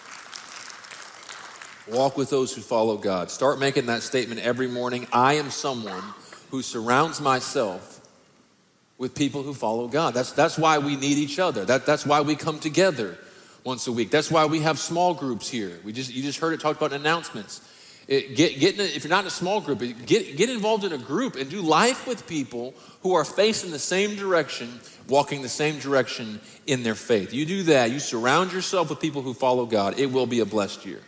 Walk with those who follow God. Start making that statement every morning. I am someone who surrounds myself with people who follow God. That's why we need each other. That's why we come together once a week. That's why we have small groups here. You just heard it talked about in announcements. If you're not in a small group, get involved in a group and do life with people who are facing the same direction, walking the same direction in their faith. You do that, you surround yourself with people who follow God, it will be a blessed year.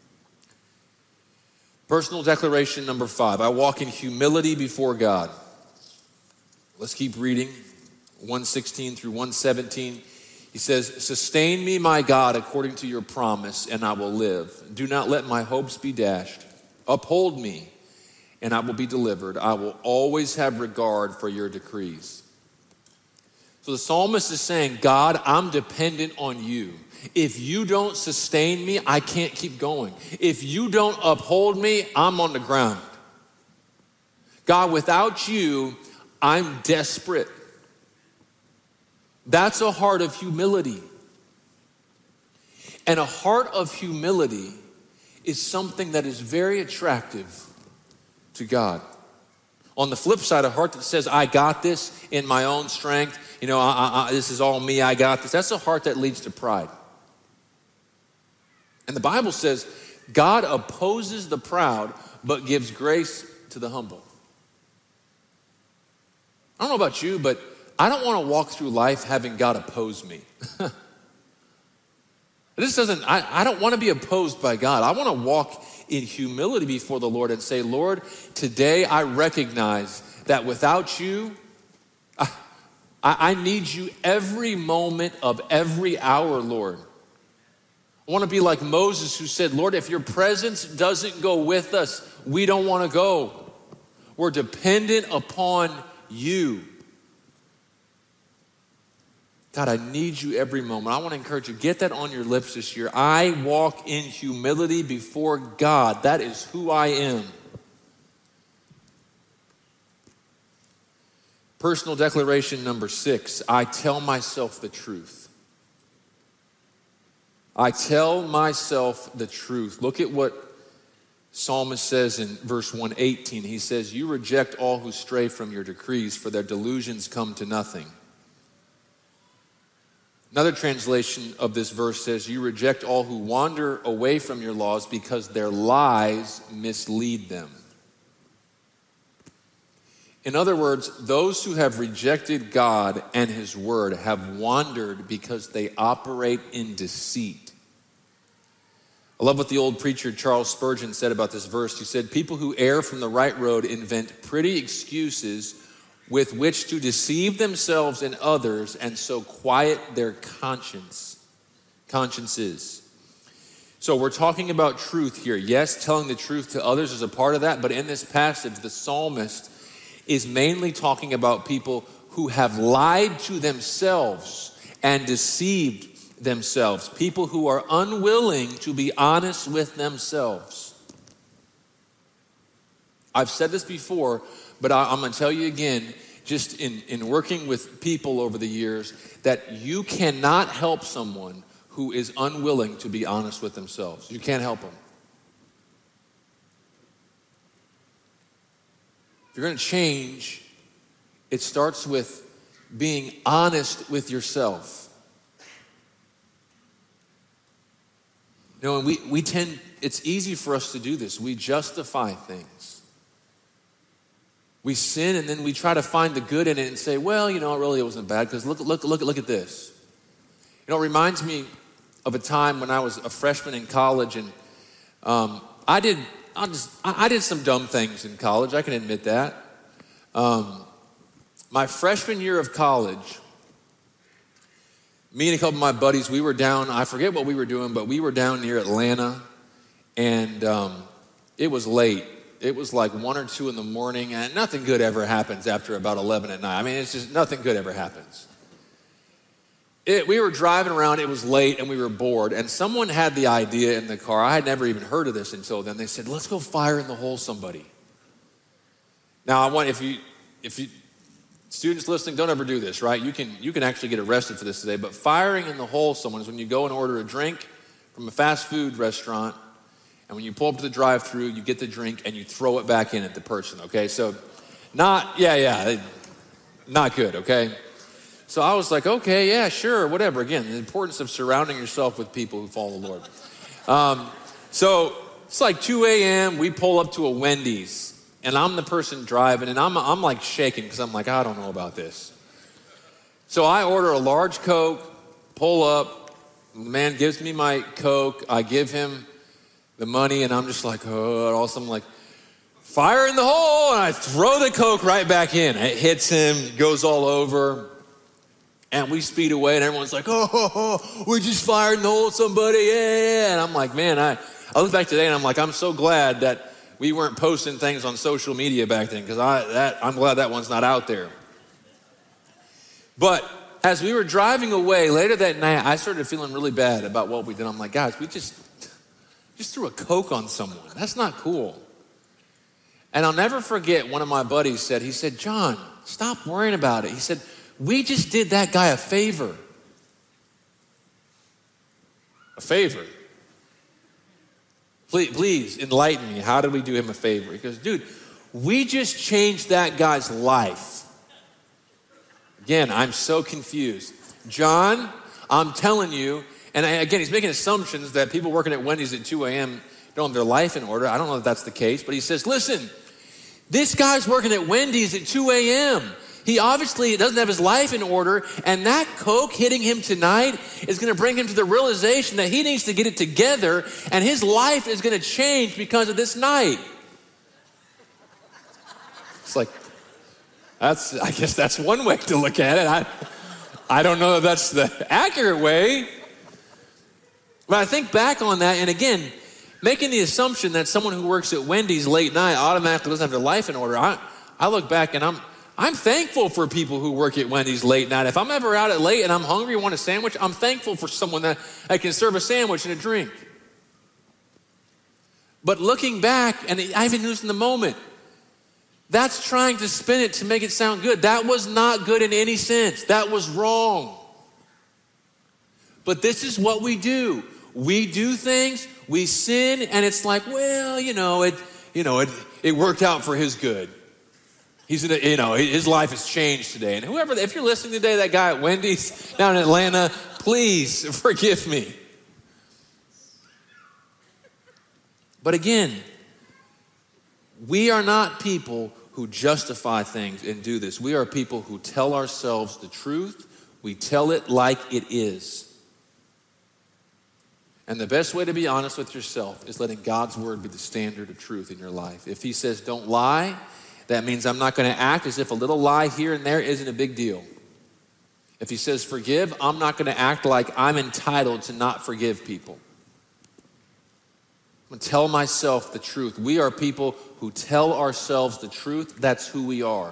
Personal declaration number 5, I walk in humility before God. Let's keep reading, 1:16 through 1:17. He says, sustain me, my God, according to your promise, and I will live. Do not let my hopes be dashed. Uphold me, and I will be delivered. I will always have regard for your decrees. So the psalmist is saying, God, I'm dependent on you. If you don't sustain me, I can't keep going. If you don't uphold me, I'm on the ground. God, without you, I'm desperate. That's a heart of humility. And a heart of humility is something that is very attractive to God. On the flip side, a heart that says, I got this in my own strength, this is all me, I got this, that's a heart that leads to pride. And the Bible says, God opposes the proud, but gives grace to the humble. I don't know about you, but I don't want to walk through life having God oppose me. I don't want to be opposed by God. I want to walk in humility before the Lord and say, Lord, today I recognize that without you, I need you every moment of every hour, Lord. I want to be like Moses who said, Lord, if your presence doesn't go with us, we don't want to go. We're dependent upon you. God, I need you every moment. I want to encourage you, get that on your lips this year. I walk in humility before God. That is who I am. Personal declaration number 6, I tell myself the truth. I tell myself the truth. Look at what Psalmist says in verse 118. He says, you reject all who stray from your decrees, for their delusions come to nothing. Another translation of this verse says, you reject all who wander away from your laws because their lies mislead them. In other words, those who have rejected God and his word have wandered because they operate in deceit. I love what the old preacher Charles Spurgeon said about this verse. He said, people who err from the right road invent pretty excuses with which to deceive themselves and others and so quiet their consciences. So we're talking about truth here. Yes, telling the truth to others is a part of that, but in this passage, the psalmist is mainly talking about people who have lied to themselves and deceived themselves, people who are unwilling to be honest with themselves. I've said this before, but I'm going to tell you again, just in working with people over the years, that you cannot help someone who is unwilling to be honest with themselves. You can't help them. If you're going to change, it starts with being honest with yourself. And we tend, it's easy for us to do this. We justify things. We sin and then we try to find the good in it and say, well, it really wasn't bad because look at this. It reminds me of a time when I was a freshman in college and I did some dumb things in college. I can admit that. My freshman year of college, me and a couple of my buddies, we were down, I forget what we were doing, but we were down near Atlanta, and it was late. It was like 1 or 2 in the morning, and nothing good ever happens after about 11 at night. I mean, it's just nothing good ever happens. We were driving around, it was late, and we were bored, and someone had the idea in the car. I had never even heard of this until then. They said, let's go fire in the hole somebody. Now, I want, if you students listening, don't ever do this, right? You can actually get arrested for this today, but firing in the hole someone is when you go and order a drink from a fast food restaurant, and when you pull up to the drive-thru, you get the drink and you throw it back in at the person, okay? So, Not good, okay? So I was like, okay, yeah, sure, whatever. Again, the importance of surrounding yourself with people who follow the Lord. So it's like 2 a.m., we pull up to a Wendy's, and I'm the person driving, and I'm like shaking because I'm like, I don't know about this. So I order a large Coke, pull up, the man gives me my Coke, I give him the money, and I'm just like, oh, and all of a sudden I'm like, fire in the hole, and I throw the Coke right back in. It hits him, goes all over, and we speed away, and everyone's like, oh, we just fired in the hole at somebody, yeah. And I'm like, man, I look back today, and I'm like, I'm so glad that we weren't posting things on social media back then, because I'm glad that one's not out there. But as we were driving away later that night, I started feeling really bad about what we did. I'm like, guys, we just threw a Coke on someone. That's not cool. And I'll never forget, one of my buddies said, he said, John, stop worrying about it. He said, we just did that guy a favor. A favor. Please enlighten me. How did we do him a favor? He goes, dude, we just changed that guy's life. Again, I'm so confused. John, I'm telling you, and again, he's making assumptions that people working at Wendy's at 2 a.m. don't have their life in order. I don't know if that's the case, but he says, listen, this guy's working at Wendy's at 2 a.m. He obviously doesn't have his life in order, and that Coke hitting him tonight is going to bring him to the realization that he needs to get it together, and his life is going to change because of this night. It's like, I guess that's one way to look at it. I don't know if that's the accurate way. But I think back on that, and again, making the assumption that someone who works at Wendy's late night automatically doesn't have their life in order. I look back and I'm thankful for people who work at Wendy's late night. If I'm ever out at late and I'm hungry and want a sandwich, I'm thankful for someone that I can serve a sandwich and a drink. But looking back, and I even used in the moment, that's trying to spin it to make it sound good. That was not good in any sense. That was wrong. But this is what we do. We do things, we sin, and it's like, well, it worked out for his good. His life has changed today. And if you're listening today, that guy at Wendy's down in Atlanta, please forgive me. But again, we are not people who justify things and do this. We are people who tell ourselves the truth. We tell it like it is. And the best way to be honest with yourself is letting God's word be the standard of truth in your life. If he says don't lie, that means I'm not going to act as if a little lie here and there isn't a big deal. If he says forgive, I'm not going to act like I'm entitled to not forgive people. I'm going to tell myself the truth. We are people who tell ourselves the truth. That's who we are.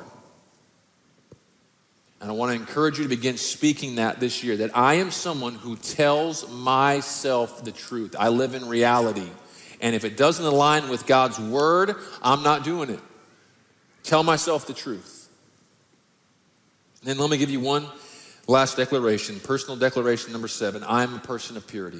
And I want to encourage you to begin speaking that this year, that I am someone who tells myself the truth. I live in reality. And if it doesn't align with God's word, I'm not doing it. Tell myself the truth. And then let me give you one last declaration, personal declaration number 7. I'm a person of purity.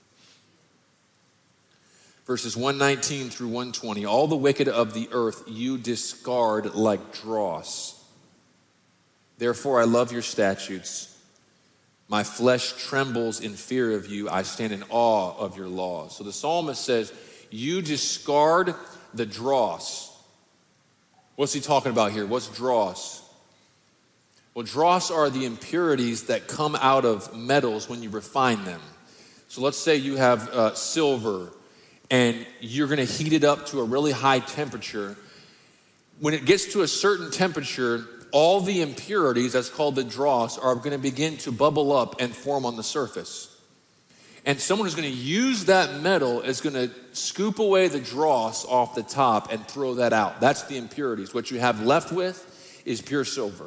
Verses 119 through 120. All the wicked of the earth you discard like dross. Therefore I love your statutes. My flesh trembles in fear of you. I stand in awe of your laws. So the psalmist says, you discard the dross. What's he talking about here? What's dross? Well, dross are the impurities that come out of metals when you refine them. So let's say you have silver and you're going to heat it up to a really high temperature. When it gets to a certain temperature, all the impurities, that's called the dross, are going to begin to bubble up and form on the surface. And someone who's going to use that metal is going to scoop away the dross off the top and throw that out. That's the impurities. What you have left with is pure silver.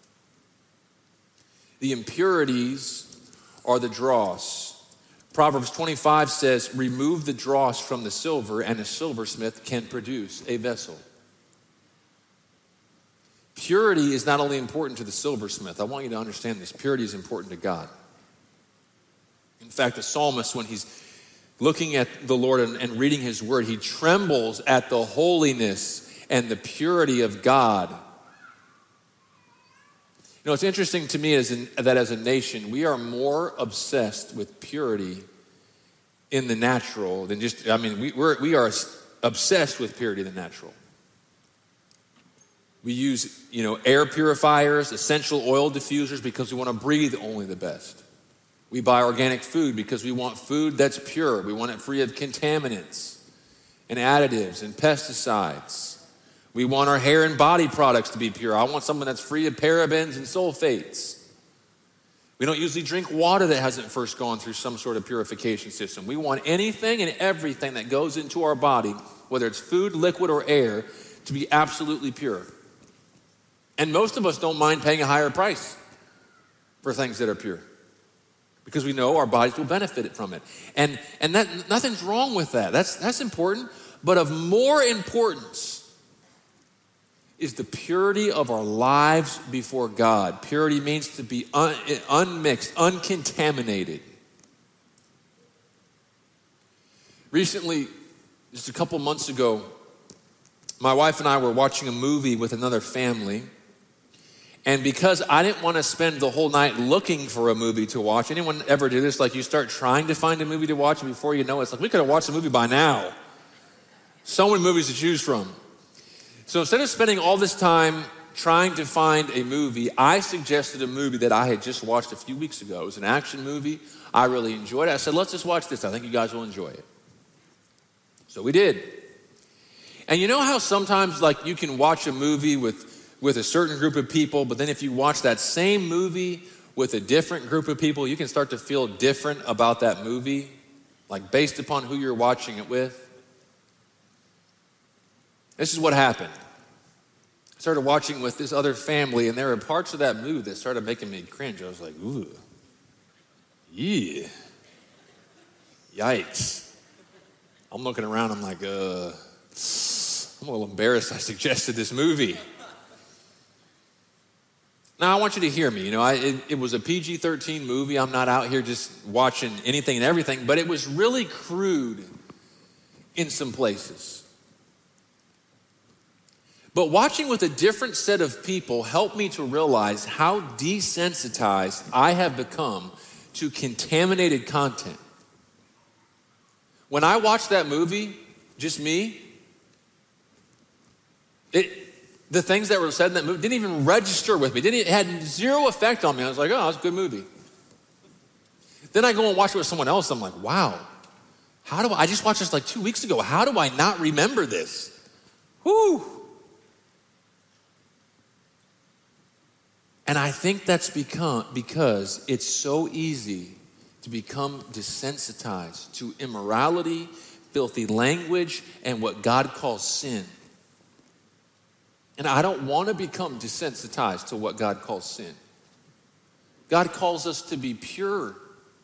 The impurities are the dross. Proverbs 25 says, remove the dross from the silver and a silversmith can produce a vessel. Purity is not only important to the silversmith. I want you to understand this. Purity is important to God. In fact, the psalmist, when he's looking at the Lord and reading his word, he trembles at the holiness and the purity of God. You know, it's interesting to me that as a nation, we are more obsessed with purity in the natural than we are obsessed with purity in the natural. We use, air purifiers, essential oil diffusers because we want to breathe only the best. We buy organic food because we want food that's pure. We want it free of contaminants and additives and pesticides. We want our hair and body products to be pure. I want something that's free of parabens and sulfates. We don't usually drink water that hasn't first gone through some sort of purification system. We want anything and everything that goes into our body, whether it's food, liquid, or air, to be absolutely pure. And most of us don't mind paying a higher price for things that are pure because we know our bodies will benefit from it. And that nothing's wrong with that. That's important. But of more importance is the purity of our lives before God. Purity means to be unmixed, uncontaminated. Recently, just a couple months ago, my wife and I were watching a movie with another family. And because I didn't want to spend the whole night looking for a movie to watch, anyone ever do this? Like you start trying to find a movie to watch and before you know it's like, we could have watched the movie by now. So many movies to choose from. So instead of spending all this time trying to find a movie, I suggested a movie that I had just watched a few weeks ago. It was an action movie. I really enjoyed it. I said, let's just watch this. I think you guys will enjoy it. So we did. And you know how sometimes like you can watch a movie with a certain group of people, but then if you watch that same movie with a different group of people, you can start to feel different about that movie, like based upon who you're watching it with. This is what happened. I started watching with this other family, and there were parts of that movie that started making me cringe. I was like, ooh, yeah, yikes. I'm looking around, I'm like, I'm a little embarrassed I suggested this movie. Now, I want you to hear me. It was a PG-13 movie. I'm not out here just watching anything and everything, but it was really crude in some places. But watching with a different set of people helped me to realize how desensitized I have become to contaminated content. When I watched that movie, just me, the things that were said in that movie didn't even register with me. It had zero effect on me. I was like, oh, it's a good movie. Then I go and watch it with someone else. I'm like, wow, I just watched this like 2 weeks ago. How do I not remember this? Whew. And I think that's because it's so easy to become desensitized to immorality, filthy language, and what God calls sin. And I don't want to become desensitized to what God calls sin. God calls us to be pure.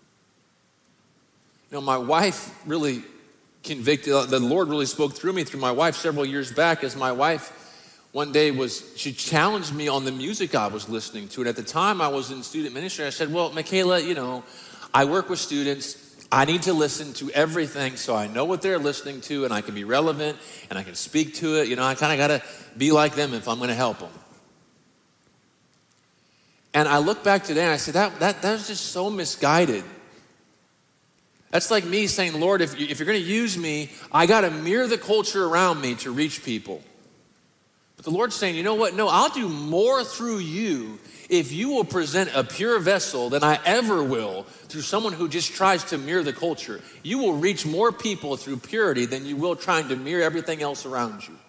My wife really the Lord really spoke through me through my wife several years back as my wife one day she challenged me on the music I was listening to. And at the time I was in student ministry. I said, well, Michaela, I work with students. I need to listen to everything so I know what they're listening to and I can be relevant and I can speak to it. I kind of got to be like them if I'm going to help them. And I look back today and I said, that was just so misguided. That's like me saying, Lord, if you're going to use me, I got to mirror the culture around me to reach people. But the Lord's saying, you know what? No, I'll do more through you if you will present a pure vessel than I ever will through someone who just tries to mirror the culture. You will reach more people through purity than you will trying to mirror everything else around you.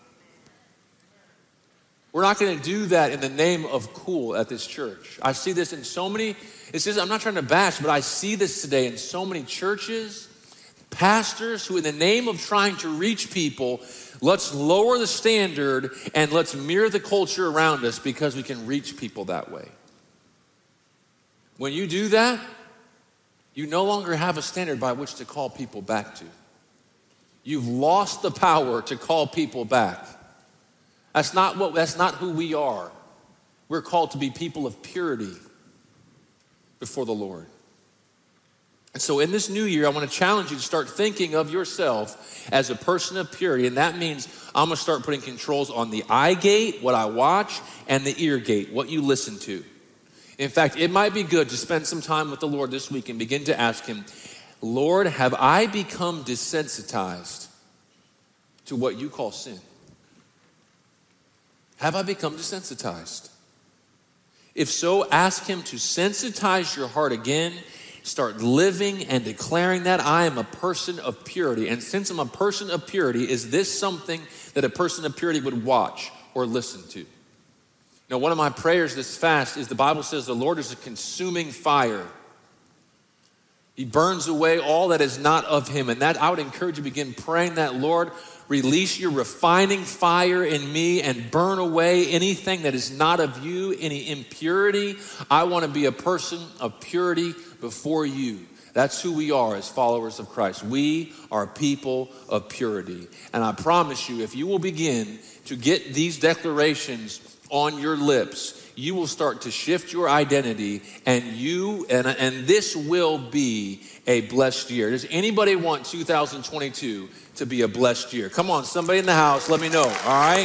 We're not going to do that in the name of cool at this church. I see this in so many, I'm not trying to bash, but I see this today in so many churches, pastors who in the name of trying to reach people, let's lower the standard and let's mirror the culture around us because we can reach people that way. When you do that, you no longer have a standard by which to call people back to. You've lost the power to call people back. That's not who we are. We're called to be people of purity before the Lord. And so in this new year, I want to challenge you to start thinking of yourself as a person of purity. And that means I'm going to start putting controls on the eye gate, what I watch, and the ear gate, what you listen to. In fact, it might be good to spend some time with the Lord this week and begin to ask him, Lord, have I become desensitized to what you call sin? Have I become desensitized? If so, ask him to sensitize your heart again. Start living and declaring that I am a person of purity. And since I'm a person of purity, is this something that a person of purity would watch or listen to? Now, one of my prayers this fast is the Bible says the Lord is a consuming fire. He burns away all that is not of him. And that I would encourage you to begin praying that, Lord, release your refining fire in me and burn away anything that is not of you, any impurity. I want to be a person of purity before you. That's who we are as followers of Christ. We are people of purity. And I promise you, if you will begin to get these declarations on your lips, you will start to shift your identity, and this will be a blessed year. Does anybody want 2022 to be a blessed year? Come on, somebody in the house, let me know, all right?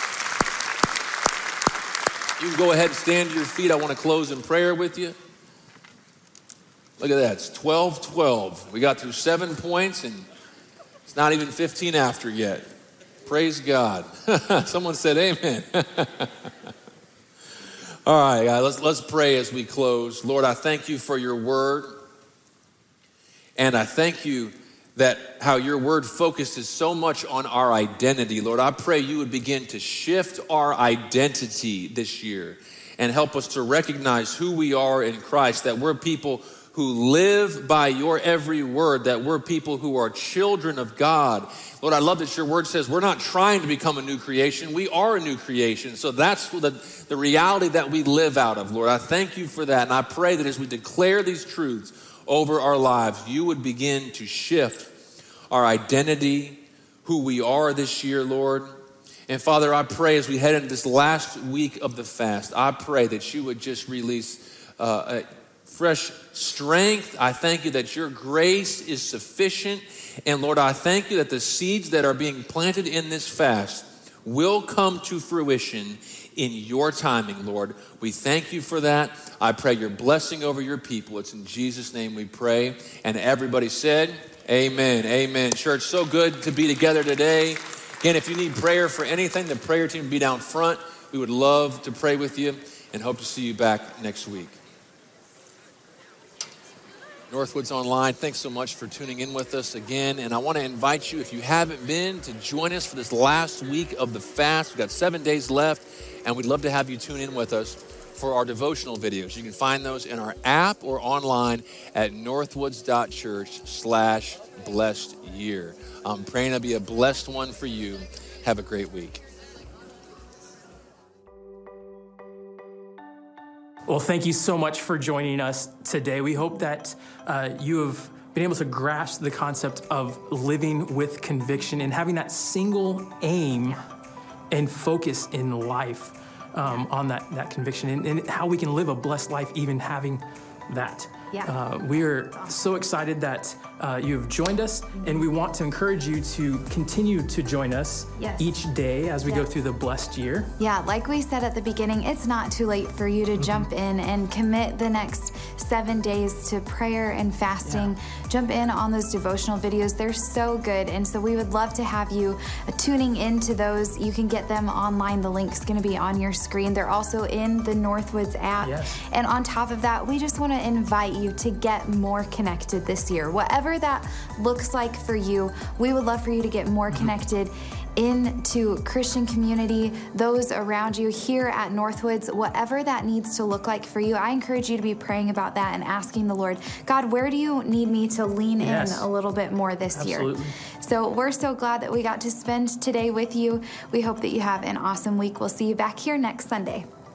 You can go ahead and stand to your feet. I want to close in prayer with you. Look at that, it's 12-12. We got through 7 points, and it's not even 15 after yet. Praise God. Someone said amen. All right, guys, let's pray as we close. Lord, I thank you for your word. And I thank you that how your word focuses so much on our identity. Lord, I pray you would begin to shift our identity this year and help us to recognize who we are in Christ, that we're people who live by your every word, that we're people who are children of God. Lord, I love that your word says we're not trying to become a new creation. We are a new creation. So that's the reality that we live out of, Lord. I thank you for that. And I pray that as we declare these truths over our lives, you would begin to shift our identity, who we are this year, Lord. And Father, I pray as we head into this last week of the fast, I pray that you would just release a fresh strength. I thank you that your grace is sufficient. And Lord, I thank you that the seeds that are being planted in this fast will come to fruition in your timing, Lord. We thank you for that. I pray your blessing over your people. It's in Jesus' name we pray. And everybody said, amen, amen. Church, so good to be together today. Again, if you need prayer for anything, the prayer team will be down front. We would love to pray with you and hope to see you back next week. Northwoods Online, thanks so much for tuning in with us again. And I want to invite you, if you haven't been, to join us for this last week of the fast. We've got 7 days left, and we'd love to have you tune in with us for our devotional videos. You can find those in our app or online at northwoods.church/blessed-year. I'm praying it'll be a blessed one for you. Have a great week. Well, thank you so much for joining us today. We hope that you have been able to grasp the concept of living with conviction and having that single aim and focus in life on that conviction and how we can live a blessed life even having that. Yeah. We are so excited that you have joined us, and we want to encourage you to continue to join us each day as we go through the blessed year. Yeah, like we said at the beginning, it's not too late for you to jump in and commit the next 7 days to prayer and fasting. Yeah. Jump in on those devotional videos. They're so good, and so we would love to have you tuning into those. You can get them online. The link's going to be on your screen. They're also in the Northwoods app. Yes. And on top of that, we just want to invite you to get more connected this year. Whatever that looks like for you, we would love for you to get more connected into Christian community, those around you here at Northwoods, whatever that needs to look like for you. I encourage you to be praying about that and asking the Lord, God, where do you need me to lean in a little bit more this year? So we're so glad that we got to spend today with you. We hope that you have an awesome week. We'll see you back here next Sunday.